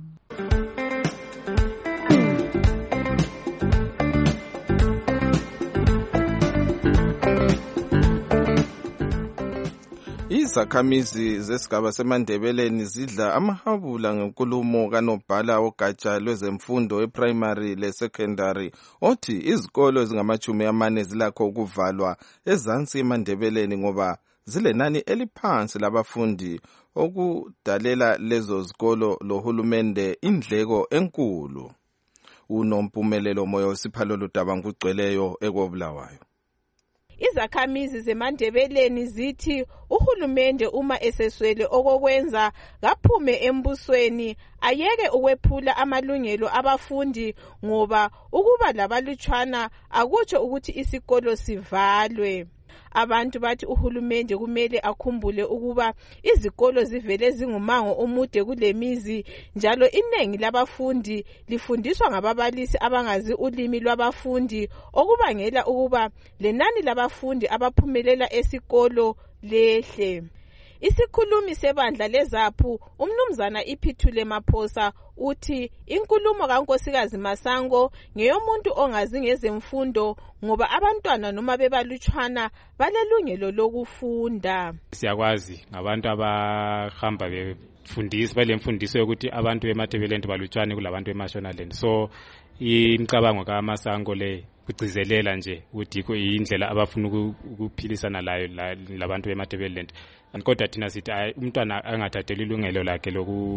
Izakhamizi zesigaba seMandebeleni zidla amahabula ngenkulumo kanobhala ogatsha lwezemfundo eprimary le-secondary othi izikolo ezingamachumi amane zilakho ukuvalwa ezansi eMandebeleni ngoba zilenani eliphansi labafundi okudalela lezo zikolo lohulumende indleko enkulu. Unompumelelo moyo siphalolo dabangu gcweleyo ekobulawayo. Izakhamizi zeMandebeleni zithi uhulumende uma eseswele okokwenza kaphume embusweni ayeke ukwephula amalungelo abafundi ngoba ukuba labalutshwana akutsho ukuthi isikolo sivalwe. Abantu bathi uhulumende kumele akhumbule ukuba izikolo zivele zingumango omude kulemizi njalo inengi labafundi lifundiswa ngababalisi abangazi ulimi lwabafundi okubangela ukuba lenani labafundi abaphumelela esikolo lehle. Isikhulumi sebandla lezaphu umnumzana Iphithule Maphosa uthi inkulumo kaNkosikazi Masango ngeyomuntu ongazi ngezemfundo ngoba abantwana noma bebalutshwana balelungelo lokufunda. Siyakwazi ngabantu abahamba befundisa balemfundiso yokuthi abantu beMandebeleni balutshwane kulabantu beMashonaland. So imicabango kaMasango le kugcizelela nje ukuthi indlela abafuna ukuphilisana layo labantu beMandebeleni. Kodwa thina sithi umntwana angathatheli ilungelo lakhe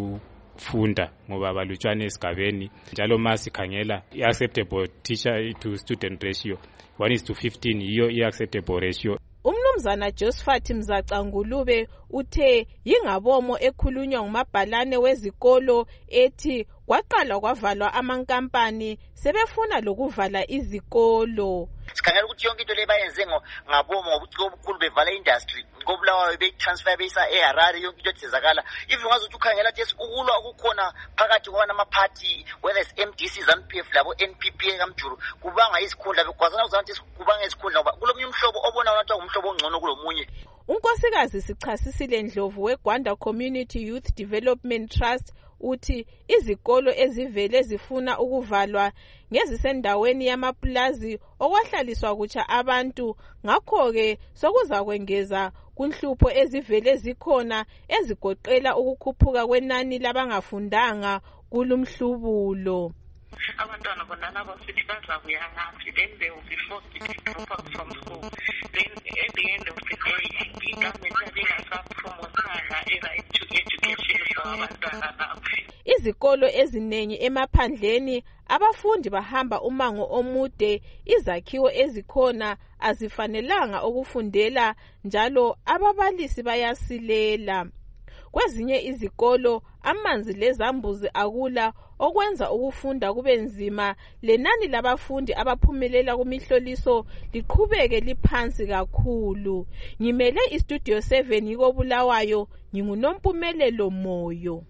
lokufunda ngoba balutshwane esigabeni njalo masikhangela i-acceptable teacher to student ratio one is to fifteen yiyo i-acceptable ratio. Umnumzana Josephat Mzacangulube uthe yingabomo ekhulunywa ngumabhalane wezikolo ethi kwaqala kwavalwa amankampani sebefuna lokuvala izikolo. Sikhangela ukuthi yonke into le bayenze ngabomo ngobuciko obukhulu bevala industry ngobulawayo beyitransfer beyisa eHarare yonke into ethezakala. Even ungaze uthi ukhangela ukuthi ukulwa okukhona phakathi kwana ama-party whether it's M D C, ZANU P F labo N P P kaMjuru kubanga izikhundla bekwazana ukuzana ukuthi kubanga izikhundla ngoba kulomunye umhlobo obona ukuthi umhlobo ongcono kulomunye. Unkosikazi Sichasisile Ndlovu weGwanda Community Youth Development Trust uthi izikolo ezivele zifuna ukuvalwa ngezisendaweni yamapulazi okwahlaliswa kutsha abantu ngakho-ke sokuzakwengeza kunhlupho ezivele zikhona ezigoqela ukukhuphuka kwenani labangafundanga kulumhlubulo. Abantwana bonana basithi bazabuya ngaphi, then they will be forced to drop out from school. Then at the end of the day, the government ingasapromotanga i-right to education for abantwana nabo. Izikolo eziningi emaphandleni abafundi bahamba umango omude, izakhiwo ezikhona azifanelanga ukufundela njalo ababalisi bayasilela. Kwezinye izikolo amanzi lezambuzi akula okwenza ukufunda kube nzima, lenani labafundi abaphumelela kumihloliso liqhubeke liphansi kakhulu. Ngimele iStudio seven yikobulawayo, nginguNompumelelo Moyo.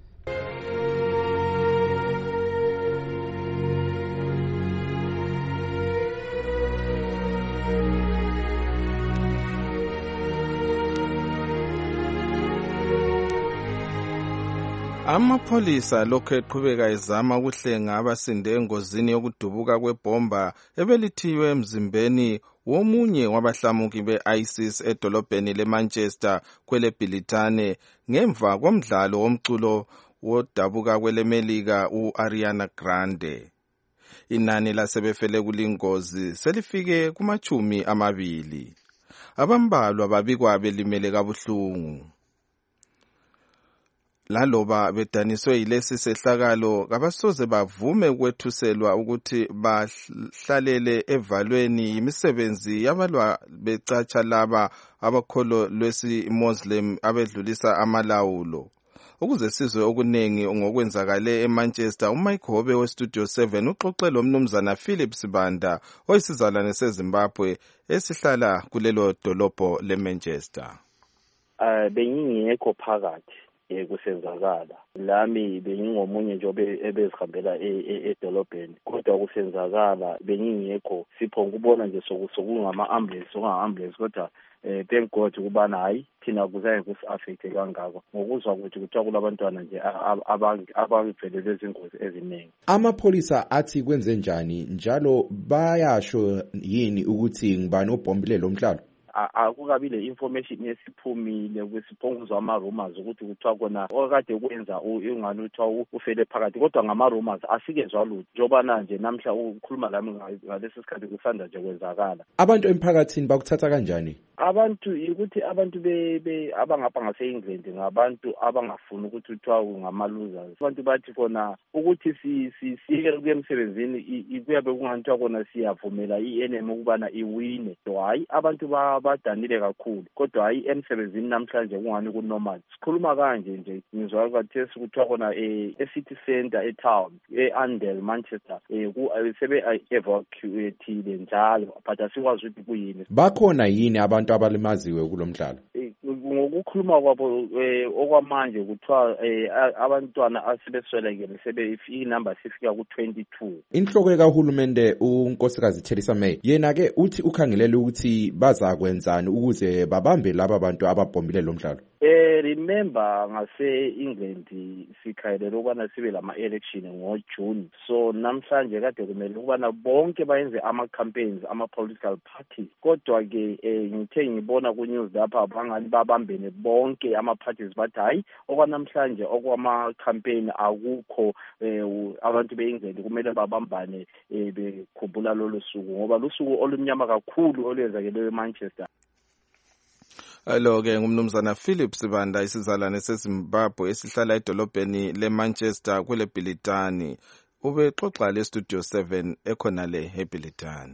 Amapholisa lokhu eqhubeka ezama ukuhlenga abasinde engozini yokudubuka kwebhomba ebelithiywe emzimbeni womunye wabahlamuki be-ISIS edolobheni leManchester kweleBhilitane ngemva komdlalo womculo wodabuka kwelemelika u-Ariana Grande. Inani lasebefele kulingozi selifike kumachumi amabili. Abambalwa babikwa belimele kabuhlungu. Laloba bedaniswe yilesi sehlakalo kabasoze bavume ukwethuselwa ukuthi bahlalele evalweni imisebenzi yabalwa becatsha laba abakholo lwesi Muslim abedlulisa amalawulo. Ukuze sizwe okuningi ngokwenzakale eManchester, uMike Hobe weStudio seven uxoxe lo mnumzana Philip Sibanda oyisizalwane seZimbabwe esihlala kulelo dolobho leManchester. Uh, bengingekho phakathi kusenzakala lami bengingomunye nje ebezihambela edolobheni kodwa kusenzakala bengingekho sipho ngubona nje sokungama ambulance ongama ambulance kodwa eh thank God kubana hayi thina kuzange kusi-affecte kangako ngokuzwa ukuthi kuthiwa kulabantwana nje abavelele izingozi eziningi. Amapholisa athi kwenze njani njalo bayasho yini ukuthi ngibani obhombile lo mhlalo? Akukabile information esiphumile kwesiphonguzwa ama-rumors ukuthi kuthiwa kona okade kwenza ingane uthiwa ufele phakathi kodwa ngama-rumors asikezwa lutho njobana nje namhla ukukhuluma lami ngalesi sikhathi kusanda nje kwenzakala. Abantu emphakathini bakuthatha kanjani? Abantu ukuthi abantu be abangapha ngase-England ngabantu abangafuni ukuthi kuthiwa ngama-losers. Abantu bathi kona ukuthi siyeke kuye emsebenzini kuyabe kungathiwa kona siyavumela i-N M ukubana iwine. Hayi abantu ba badanile kakhulu kodwa hayi emsebenzini namhlanje kungani kunormal. Sikhuluma kanje nje ngizwa ukuthi kuthiwa kona e-City Center e-town e-Andel Manchester sebe evacuated njalo but asikwazi ukuthi kuyini. Bakhona yini abantu abalimaziwe kulomdlalo? Ngokukhuluma kwabo okwamanje kuthiwa abantwana asebeswelekele sebe inumber sifika ku twenty-two. Inhloko kahulumende uNkosikazi Theresa May yena ke uthi ukhangelele ukuthi bazakwenzani ukuze babambe laba bantu ababhombile lo mdlalo. Eh remember ngase England sikhayelele ukubana sibe lama election ngoJune, so namhlanje kade kumele ukubana bonke bayenze ama campaigns ama political parties kodwa ke ngithe ngibona ku news lapha bangani babambene bonke ama parties bathi hayi okwanamhlanje okwama campaign akukho abantu beEngland kumele babambane bekhumbula lolu suku ngoba lusuku olumnyama kakhulu olwenzakele eManchester. Alo ke ngumnumzana Philip Sibanda isizalwane seZimbabwe esihlala edolobheni leManchester kuleBhilitane ubexoxa leStudio seven ekhona le eBhilitane.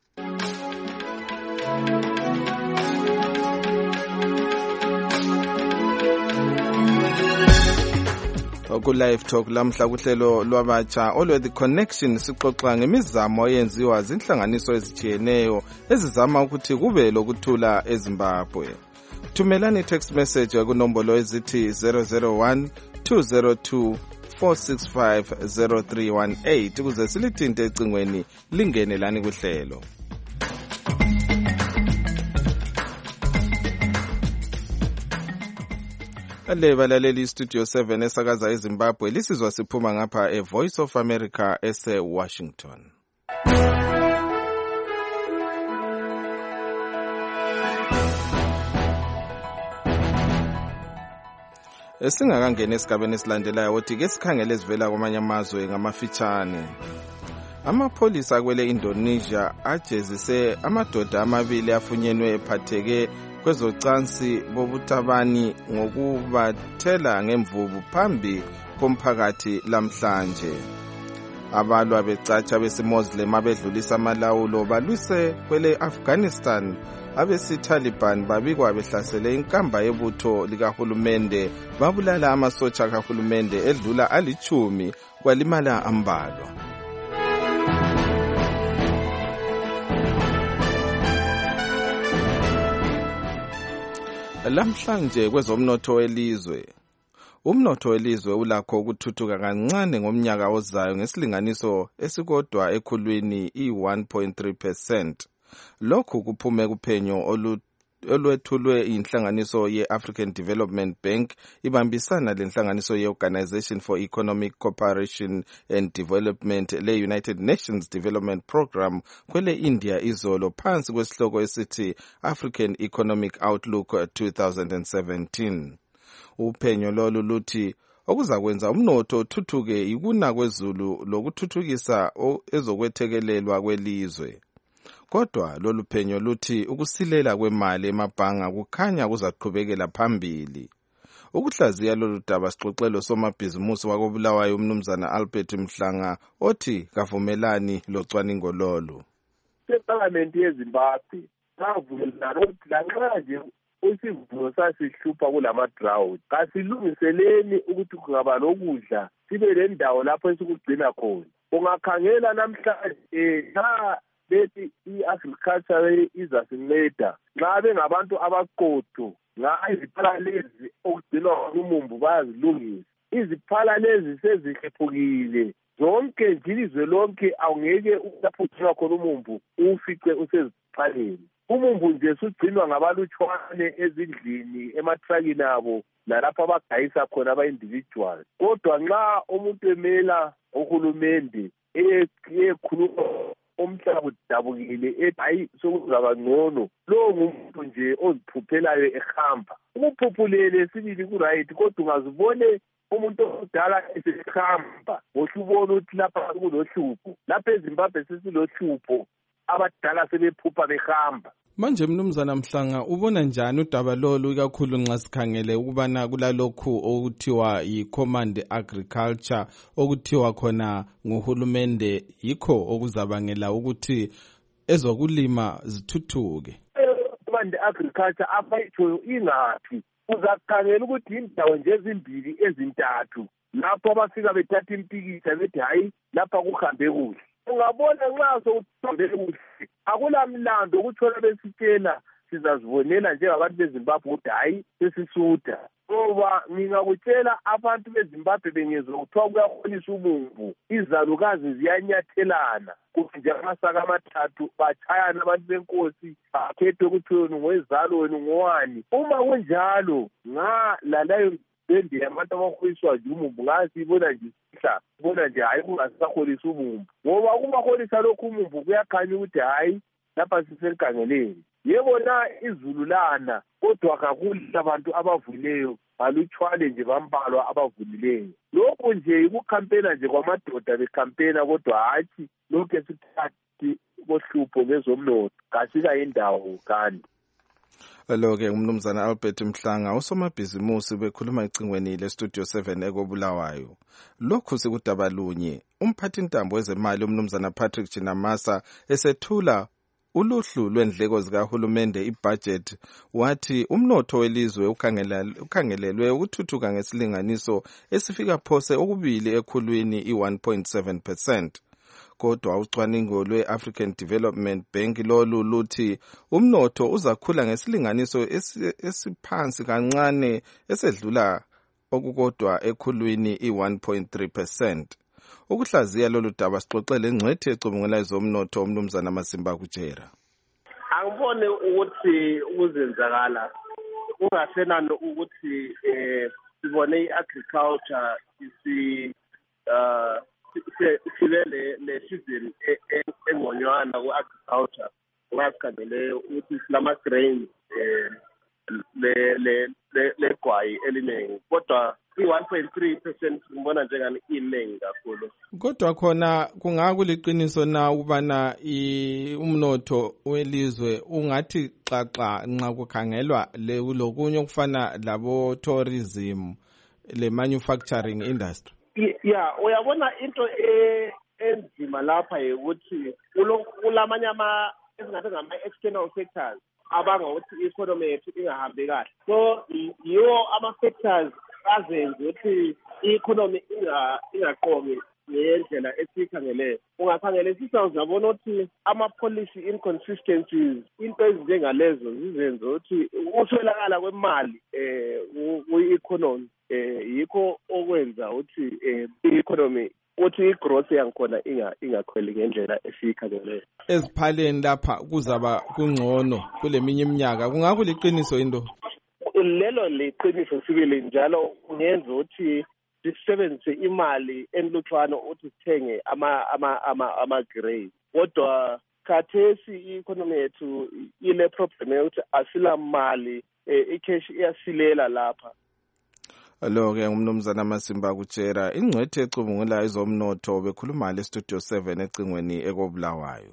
Ku live talk lamhla kuhlelo lwabatsha olwe The Connection sixoxa ngemizamo eyenziwa zinhlanganiso ezitshiyeneyo ezizama ukuthi kube lokuthula eZimbabwe. Thumelani text message ku nombolo ezithi zero zero one two zero two four six five zero three one eight ukuze silithinte ecingweni lingene lani kuhlelo. Ale balaleli Studio seven esakaza eZimbabwe lisizwa siphuma ngapha e Voice of America ese Washington. Esingakangena esigabeni esilandelayo wothi ke sikhangele sivela kwamanye amazwe ngamafitshane. Amapholisa kwele Indonesia ajezise amadoda amabili afunyenwe ephatheke kwezocansi bobutabani ngokubathela ngemvubu phambi komphakathi lamhlanje. Abalwa becatsha besiMuslim abedlulisa amalawulo balwise kwele Afghanistan abesi-Taliban babikwa behlasele inkamba yebutho likahulumende babulala amasotsha kahulumende edlula alichumi kwalimala ambalwa. Lamhlanje kwezomnotho welizwe. Umnotho welizwe ulakho ukuthuthuka kancane ngomnyaka ozayo ngesilinganiso esikodwa ekhulwini i one point three percent. Lokhu kuphume kuphenyo olwethulwe inhlanganiso ye-African Development Bank ibambisana lenhlanganiso ye-Organization for Economic Cooperation and Development le-United Nations Development Program kwele India izolo phansi kwesihloko esithi African Economic Outlook twenty seventeen. Uphenyo lolu luthi okuzakwenza umnotho uthuthuke ikuna kwezulu lokuthuthukisa ezokwethekelelwa kwelizwe. Kodwa lolu phenyo luthi ukusilela kwemali emabhanga kukhanya kuzaqhubekela phambili. Ukuhlaziya lolu daba sixoxelo somabhizimusi wakobulawayo umnumzana Albert Mhlanga othi kavumelani locwaningo lolu. Parliament yeZimbabwe bavumelana ukuthi lanxa nje isivuno sasihlupha kulama drought kasilungiseleni ukuthi kungaba lokudla sibe lendawo lapho esikugcina khona. Ungakhangela namhlanje cha bethi i-agriculture izasinceda nxa bengabantu abaqotho nxa iziphala lezi okugcinwa umumbu bayazilungisa. Iziphala lezi sezihlephukile zonke nje ilizwe lonke awungeke ukugcinwa khona umumbu ufice useziphaleni. Umumbu nje sugcinwa ngabalutshwane ezindlini ematrakini abo nalapho abagayisa khona aba-individual. Kodwa nxa umuntu emela uhulumende ekhuluma umhlaba udabukile ethi hayi sokuzaba ngcono, lowo ngumuntu nje oziphuphelayo ehamba. Ukuphuphulele sibili ku-right kodwa ungazibone umuntu omdala esehamba ngohlubona ukuthi lapha kulohlupho. Lapha eZimbabwe sesilohlupho abadala sebephupha behamba. Manje mnumzana Mhlanga ubona njani udaba lolu ikakhulu nxa sikhangele ukubana kulalokhu okuthiwa yi-Command Agriculture okuthiwa khona nguhulumende yikho okuzabangela ukuthi ezokulima zithuthuke? Command Agriculture abayitho ingaphi? Uzakhangela ukuthi indawo nje ezimbili ezintathu lapho abafika bethatha impikitsha bethi hayi lapha kuhambe kuhle. Ungabona nxa sowuhambe kuhle akulamlando ukuthola besitshela sizazibonela njengabantu beZimbabwe ukuthi hayi sesisuda. Ngoba ngingakutshela abantu beZimbabwe bengezwa kuthiwa kuyaholisa umumbu izalukazi ziyanyathelana kuthi nje amasaka amathathu batshayana abantu benkosi bakhethwe ukuthi wena ngowezalo wena ngowani. Uma kunjalo nga lalayo bende yabantu abaholiswa nje umumbu ngasibona nje isihla bona nje hayi kungasaholisa umumbu. Ngoba kubaholisa lokhu umumbu kuyakhanya ukuthi hayi lapha sisenkangeleni. Yebo na izulu lana kodwa kakula abantu abavuleyo balutshwane nje bambalwa abavulileyo. Lokho nje ukukhampena nje kwamadoda bekhampena kodwa hathi lokho esithathi bohlupho ngezomnotho kasika indawo kanti. Lo-ke umnumzana Albert Mhlanga usomabhizimusi bekhuluma ecingweni le-Studio seven ekobulawayo. Lokhu sikudaba lunye umphathintambo wezemali umnumzana Patrick Chinamasa esethula uluhlu lwendleko zikahulumende ibudget wathi umnotho welizwe ukhangelelwe ukuthuthuka ngesilinganiso esifika phose okubili ekhulwini i-one point seven percent. Kodwa ucwaningo lwe-African Development Bank lolu luthi umnotho uzakhula ngesilinganiso esiphansi kancane esedlula okukodwa ekhulwini i-one point three percent. Ukuhlaziya lolu daba sixoxele engcwethi ecubungela ezomnotho umnumzana Masimba Kujera. Angibone ukuthi ukuzenzakala kungasenani ukuthi eh sibone i-agriculture isi uh sibe le season engonywana ku-agriculture ungasikhandeleyo ukuthi silama grains eh le le le gwayi eliningi kodwa i-one point three percent ngibona njengani iningi kakhulu. Kodwa khona kungakuliqiniso na ukubana umnotho welizwe ungathi xaxa nxa kukhangelwa lokunye okufana labo tourism le manufacturing industry? Yeah, uyabona into enzima lapha ukuthi kulamanye ama ezingathi ngama external factors abanga ukuthi i-economy yethu ingahambi kahle. So yiwo ama-factors azenze ukuthi i-economy ingaqomi ngendlela esiyikhangeleyo. Ungakhangele sizawuzabona ukuthi ama-policy inconsistencies into ezinjengalezo zizenze ukuthi ukuswelakala kwemali um kwi-economy um yikho okwenza ukuthi i-economy uthi igrowth yangikhona ingakhweli ngendlela esiyikhangeleyo. Eziphaleni lapha kuzaba kungcono kuleminye iminyaka, kungakho liqiniso into? Lelo liqiniso sibili, njalo kungenza ukuthi sisebenzise imali enilutshwana ukuthi sithenge ama ama ama ama grade. Kodwa khathesi i-economy yethu ile problem yokuthi asila mali, i-cash iyasilela lapha. Lo-ke ngumnumzana Masimba Kutshera, ingcwethe ecubungula ezomnotho, bekhuluma le Studio seven ecingweni ekobulawayo.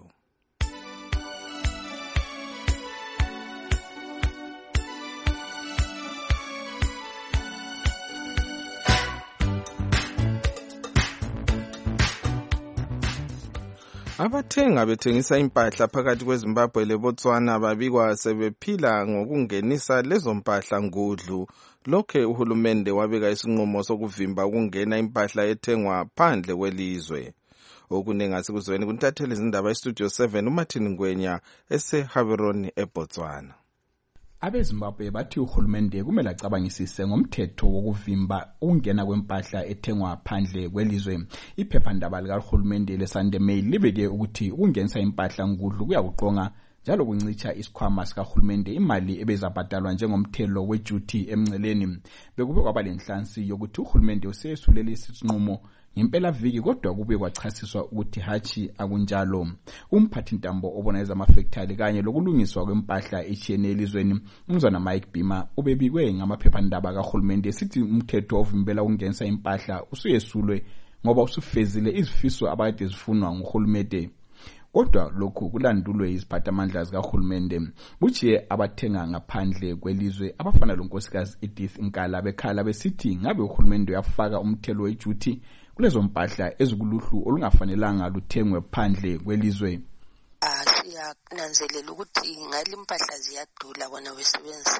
Abathenga bethengisa impahla phakathi kweZimbabwe leBotswana babikwa sebephila ngokungenisa lezo mpahla ngudlu. Lokhe uhulumende wabeka isinqumo sokuvimba ukungena impahla ethengwa phandle kwelizwe. Okunenga sikuzweni kuntathele izindaba eStudio seven uMartin Ngwenya eseHaberoni eBotswana. AbeZimbabwe bathi uhulumende kumele acabangisise ngomthetho wokuvimba ukungena kwempahla ethengwa phandle kwelizwe. Iphephandaba likahulumende leSunday Mail libeke ukuthi ukungenisa impahla ngudlu kuyakuqonga njalo kuncicha isikhwama sikahulumende imali ebezabhadalwa njengomthelo weduty emnceleni. Bekube kwaba lenhlansi yokuthi uhulumende usesulele isinqumo ngempela viki, kodwa kube kwachasiswa ukuthi hachi akunjalo. Umphathintambo obona ezamafactory kanye lokulungiswa kwempahla echiyene elizweni umzwana Mike Bima ubebikwe ngamaphephandaba kahulumende sithi umthetho ovimbela ukungenisa impahla usuyesulwe ngoba usufezile izifiso abade zifunwa nguhulumende. Kodwa lokhu kulandulwe iziphathamandla zikahulumende. Buchiye abathenga ngaphandle kwelizwe abafana lonkosikazi Edith Nkala bekhala besithi ngabe uhulumende uyafaka umthelo weduty kulezo mpahla ezikuluhlu olungafanelanga luthengwe phandle kwelizwe. Siyananzelela ukuthi ngali impahla ziyadula bona wesebenzisa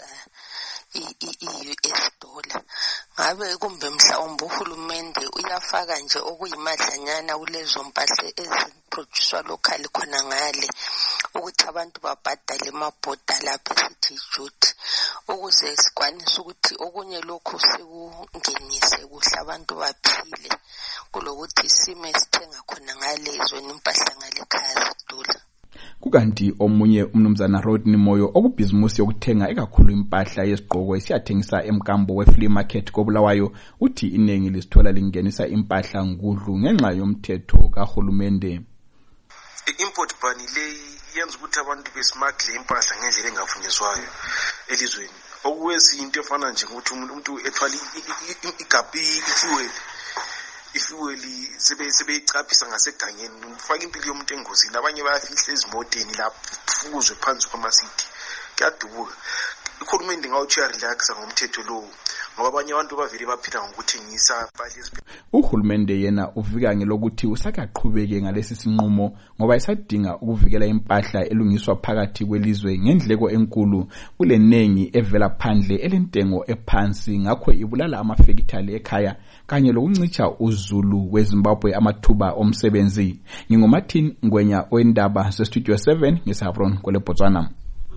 i-U S dollar. Ngabe kumbe mhlawumbe uhulumende uyafaka nje okuyimadlanyana kulezo mpahla eziproduced local khona ngale ukuthi abantu babhadale emabhoda lapha esithi duty, ukuze sikwanise ukuthi okunye lokhu sekungenise kuhle abantu baphile kulokuthi sime sithenga khona ngale izweni impahla ngale khaya zidula. Kukanti omunye umnumzana Rodney Moyo okubhizimusi yokuthenga ekakhulu impahla yesiqhoko esiyathengisa emkambo we-flea market kobulawayo uthi inengi lisithola lingenisa impahla ngudlu ngenxa yomthetho kahulumende. I-import ban leyi yenza ukuthi abantu besmuggle impahla ngendlela engavunyezwayo elizweni, okuwezinto efana nje ukuthi umuntu ethwala igabhi ifuel ifueli sebe sebeyicaphisa ngasegangeni ufaka impilo yomuntu engozini, abanye bayafihla ezimoteni lapho phansi kwamasithi kuyadubuka. Uhulumende ngawutshiya relaxa ngomthetho lowo ngoba abanye abantu bavele baphila ngokuthengisa impahla. Uhulumende yena uvika ngelokuthi usakaqhubeke ngalesi sinqumo ngoba isadinga ukuvikela impahla elungiswa phakathi kwelizwe ngendleko enkulu kulenengi evela phandle elentengo ephansi, ngakho ibulala amafekithali ekhaya kanye lokuncicha uzulu weZimbabwe amathuba omsebenzi. NginguMartin Ngwenya wendaba zeStudio seven ngeSavron kwele Botswana.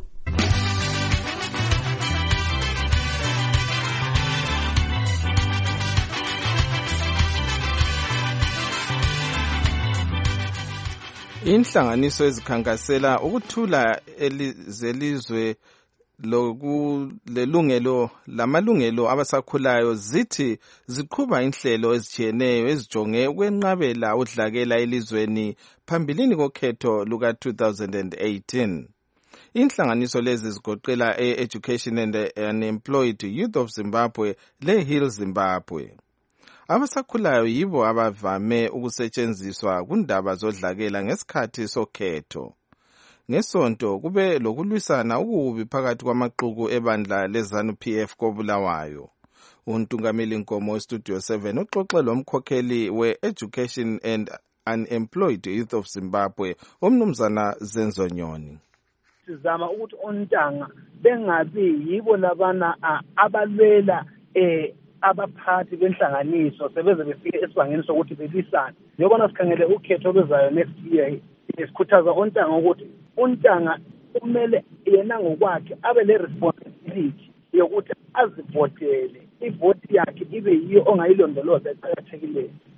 Inhlanganiso ezikhankasela ukuthula elizelizwe lokulelungelo lamalungelo abasakhulayo zithi ziqhuba inhlelo ezijiyeneyo ezijonge ukwenqabela udlakela elizweni phambilini kokhetho luka two thousand eighteen. Inhlanganiso lezi zigoqela e-Education and Unemployed Youth of Zimbabwe le-Heal Zimbabwe. Abasakhulayo yibo abavame ukusetshenziswa kundaba zodlakela ngesikhathi sokhetho. Ngesonto kube lokulwisana okubi phakathi kwamaqhuku ebandla leZANU-P F kobulawayo. Untungameli Nkomo weStudio seven uxoxe lomkhokheli we-Education and Unemployed Youth of Zimbabwe umnumzana Zenzo Nyoni. Sizama ukuthi ontanga bengabi yibo labana abalwela eh abaphathi benhlanganiso sebeze befike esibangeni sokuthi belisane. Njengoba sikhangele ukhetho lwezayo next year, isikhuthaza ontanga ukuthi untanga kumele yena ngokwakhe abe le responsibility yokuthi azivotele, ivoti yakhe ibe yiyo ongayilondoloza eqhakathekileyo.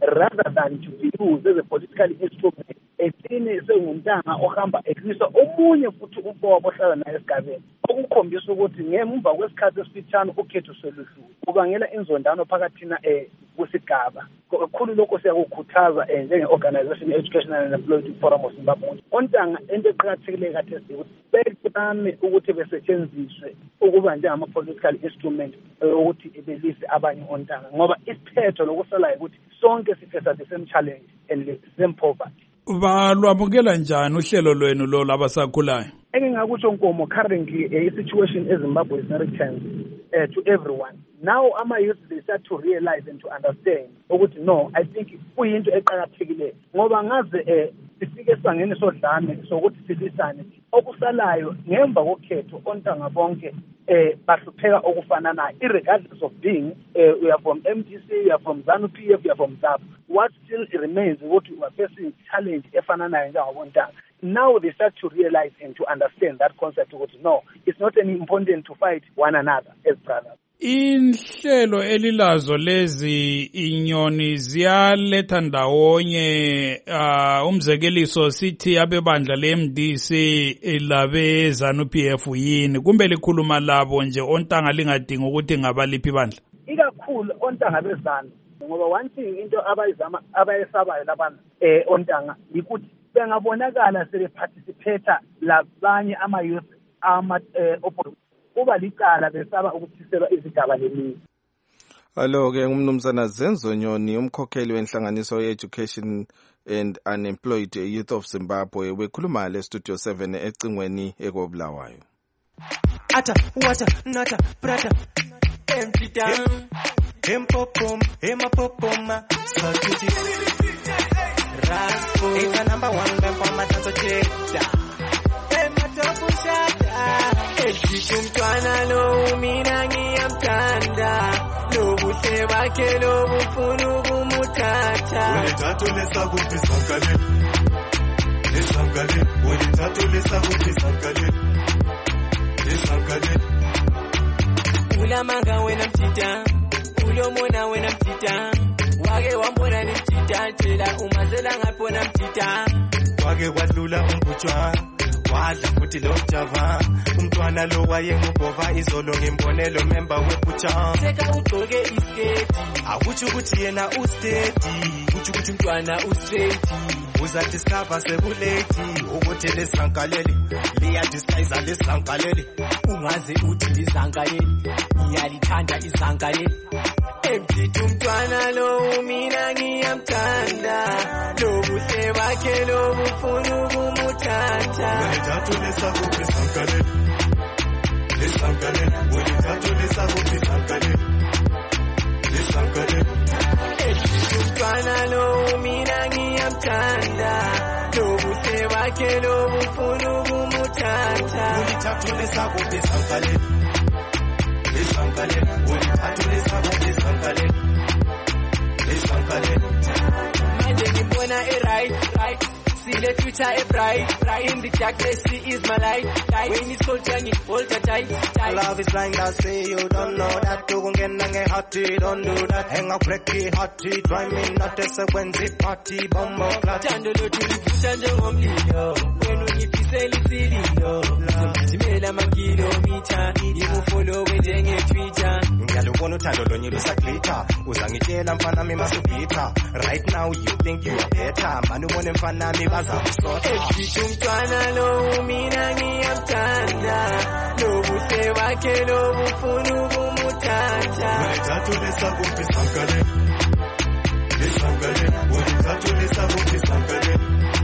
rather than to be used as a political instrument egcine senguntanga ohamba eqinisa omunye futhi umfowabo ohlala naye esigabeni okukhombisa ukuthi ngemva kwesikhathi esifitshane ukhetho soluhlu kubangela inzondano phakathina eh kusigaba kakhulu lokho siyakukhuthaza eh njenge-Organization Educational and Employment Forum of Zimbabwe ontanga into eqhakathekile kade ukuthi became ukuthi besetshenziswe ukuba njengama-political instrument ukuthi ibelise abanye ontanga ngoba isiphetho lokusalayo ukuthi sonke sifesa the same challenge and the same poverty. Balwamukela njani uhlelo lwenu lo labasakhulayo? Engingakusho Nkomo, currently a uh, situation in Zimbabwe is very tense uh, to everyone. Now ama youth they start to realize and to understand ukuthi no, I think kuyinto eqhakathekile ngoba ngaze eh sifike esangeni sodlame sokuthi silisane okusalayo ngemva kokhetho ontanga bonke eh bahlupheka okufananayo irregardless of being eh, we are from M D C, we are from ZANU-P F, we are from Z A P. What still remains ukuthi we are facing challenge efananayo njengabontanga. Now they start to realize and to understand that concept ukuthi no, it's not any important to fight one another as brothers. Inhlelo elilazo lezi inyoni ziyaletha ndawonye uh, umzekeliso sithi abebandla le-M D C labe ZANU-P F yini kumbe likhuluma labo nje ontanga lingadingi ukuthi ngabaliphi bandla ikakhulu ontanga bezanu ngoba one thing into abayizama abayesabayo labana eh ontanga ukuthi bengabonakala sebeparticipate labanye ama youth ama eh, kuba licala besaba ukuthiselwa izigaba lemizi. Alo ke ngumnumzana Zenzo Nyoni umkhokheli wenhlanganiso ye-Education and Unemployed Youth of Zimbabwe wekhuluma le Studio seven ecingweni ekobulawayo. Ata wata nata prata empty down empopom emapopoma sakuti raspo it's a number one band for my dance check Ejithi umntwana lo mina ngiyamthanda lobuhle bakhe lobufuna ukumuthatha Ulithathu lesakuthi sankale lesankale ulithathu lesakuthi sankale lesankale Ulamanga wena mtita ulomona wena mtita wake wambona ni mtita tshela umazela ngapona mtita wake kwadlula umbutshwa wadla futhi lo java umntwana lo wayengubhova izolo ngimbonelo member webucha seka ugcoke isketi akuthi ukuthi yena ustedi kuthi ukuthi umntwana ustraight uza discover sebuleti ukuthi lesankaleli liya disguise lesankaleli ungaze uthi lisankaleli ngiyalithanda isankaleli Emjithi umntwana lo mina ngiyamthanda lobuhle bakhe lobufuna ukumuthatha Ulithathu lesakuthi sankale lesankale ulithathu lesakuthi sankale lesankale Emjithi umntwana lo mina ngiyamthanda lobuhle bakhe lobufuna ukumuthatha Ulithathu lesakuthi sankale lesankale ulithathu lesakuthi sankale lesankale manje ngibona e-right right see the future a bright right in the darkness she is my light when it's cold jangi hold her tight tight love is blind I say you don't know that ukungena nge-hearty don't do that hang up breaky hearty try me not a sequence party bombo clat thando lothu livusa njengomlilo wena ungiphisela isililo ngizimela amakhilomitha ngikufolowe njenge-Twitter ngiyalubona uthando lonye lusaglitha uzangitshela mfana mi masubhitha right now you think you are better mani ubone mfana mi bazakusota Ejithi umntwana lo mina ngiyamthanda lobuhle bakhe lobufuna ukumuthatha Ulithathu lesakuthi sankale lesankale ulithathu lesakuthi sankale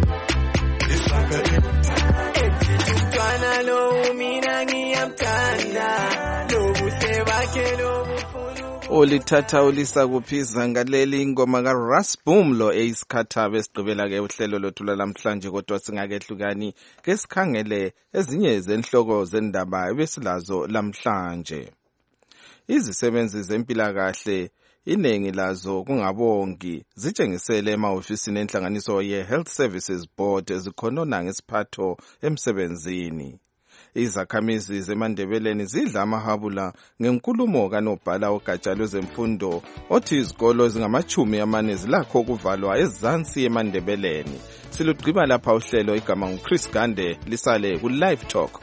lesankale Ejithi umntwana lo mina ngiyamthanda lobuhle bakhe lobufuna Olithatha ulisa kuphiza ngaleli ingoma ka Rasboom lo eyisikhathabe sigqibela ke uhlelo lothu lamhlanje kodwa singakehlukani ke sikhangele ezinye zenhloko zendaba ebesilazo lamhlanje. Izisebenzi zempilakahle iningi lazo kungabongi zitshengisele emahofisini enhlanganiso ye Health Services Board ezikhonona ngesiphatho emsebenzini. Izakhamizi zeMandebeleni zidla amahabula ngenkulumo kanobhala ogatsha lwezemfundo othi izikolo ezingamachumi amane zilakho ukuvalwa ezansi eMandebeleni. Silugqiba lapha uhlelo, igama nguChris Gande, lisale ku Live Talk.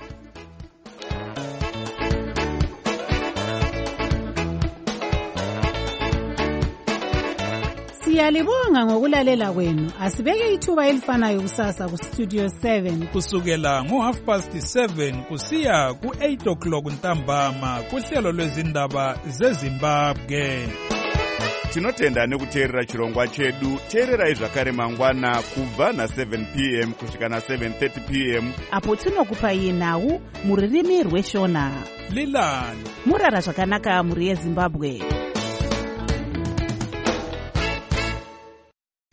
Siyalibonga ngokulalela kwenu. Asibeke ithuba elifanayo kusasa ku Studio seven kusukela ngo half past seven kusiya ku eight o'clock ntambama kuhlelo lwezindaba zeZimbabwe. Tinotenda nekuteerera chirongwa chedu. Teererai zvakare mangwana kubva na seven p m kusvika na seven thirty p m apo tinokupai nhau muririmi rweshona. Lilani murara zvakanaka muri yeZimbabwe.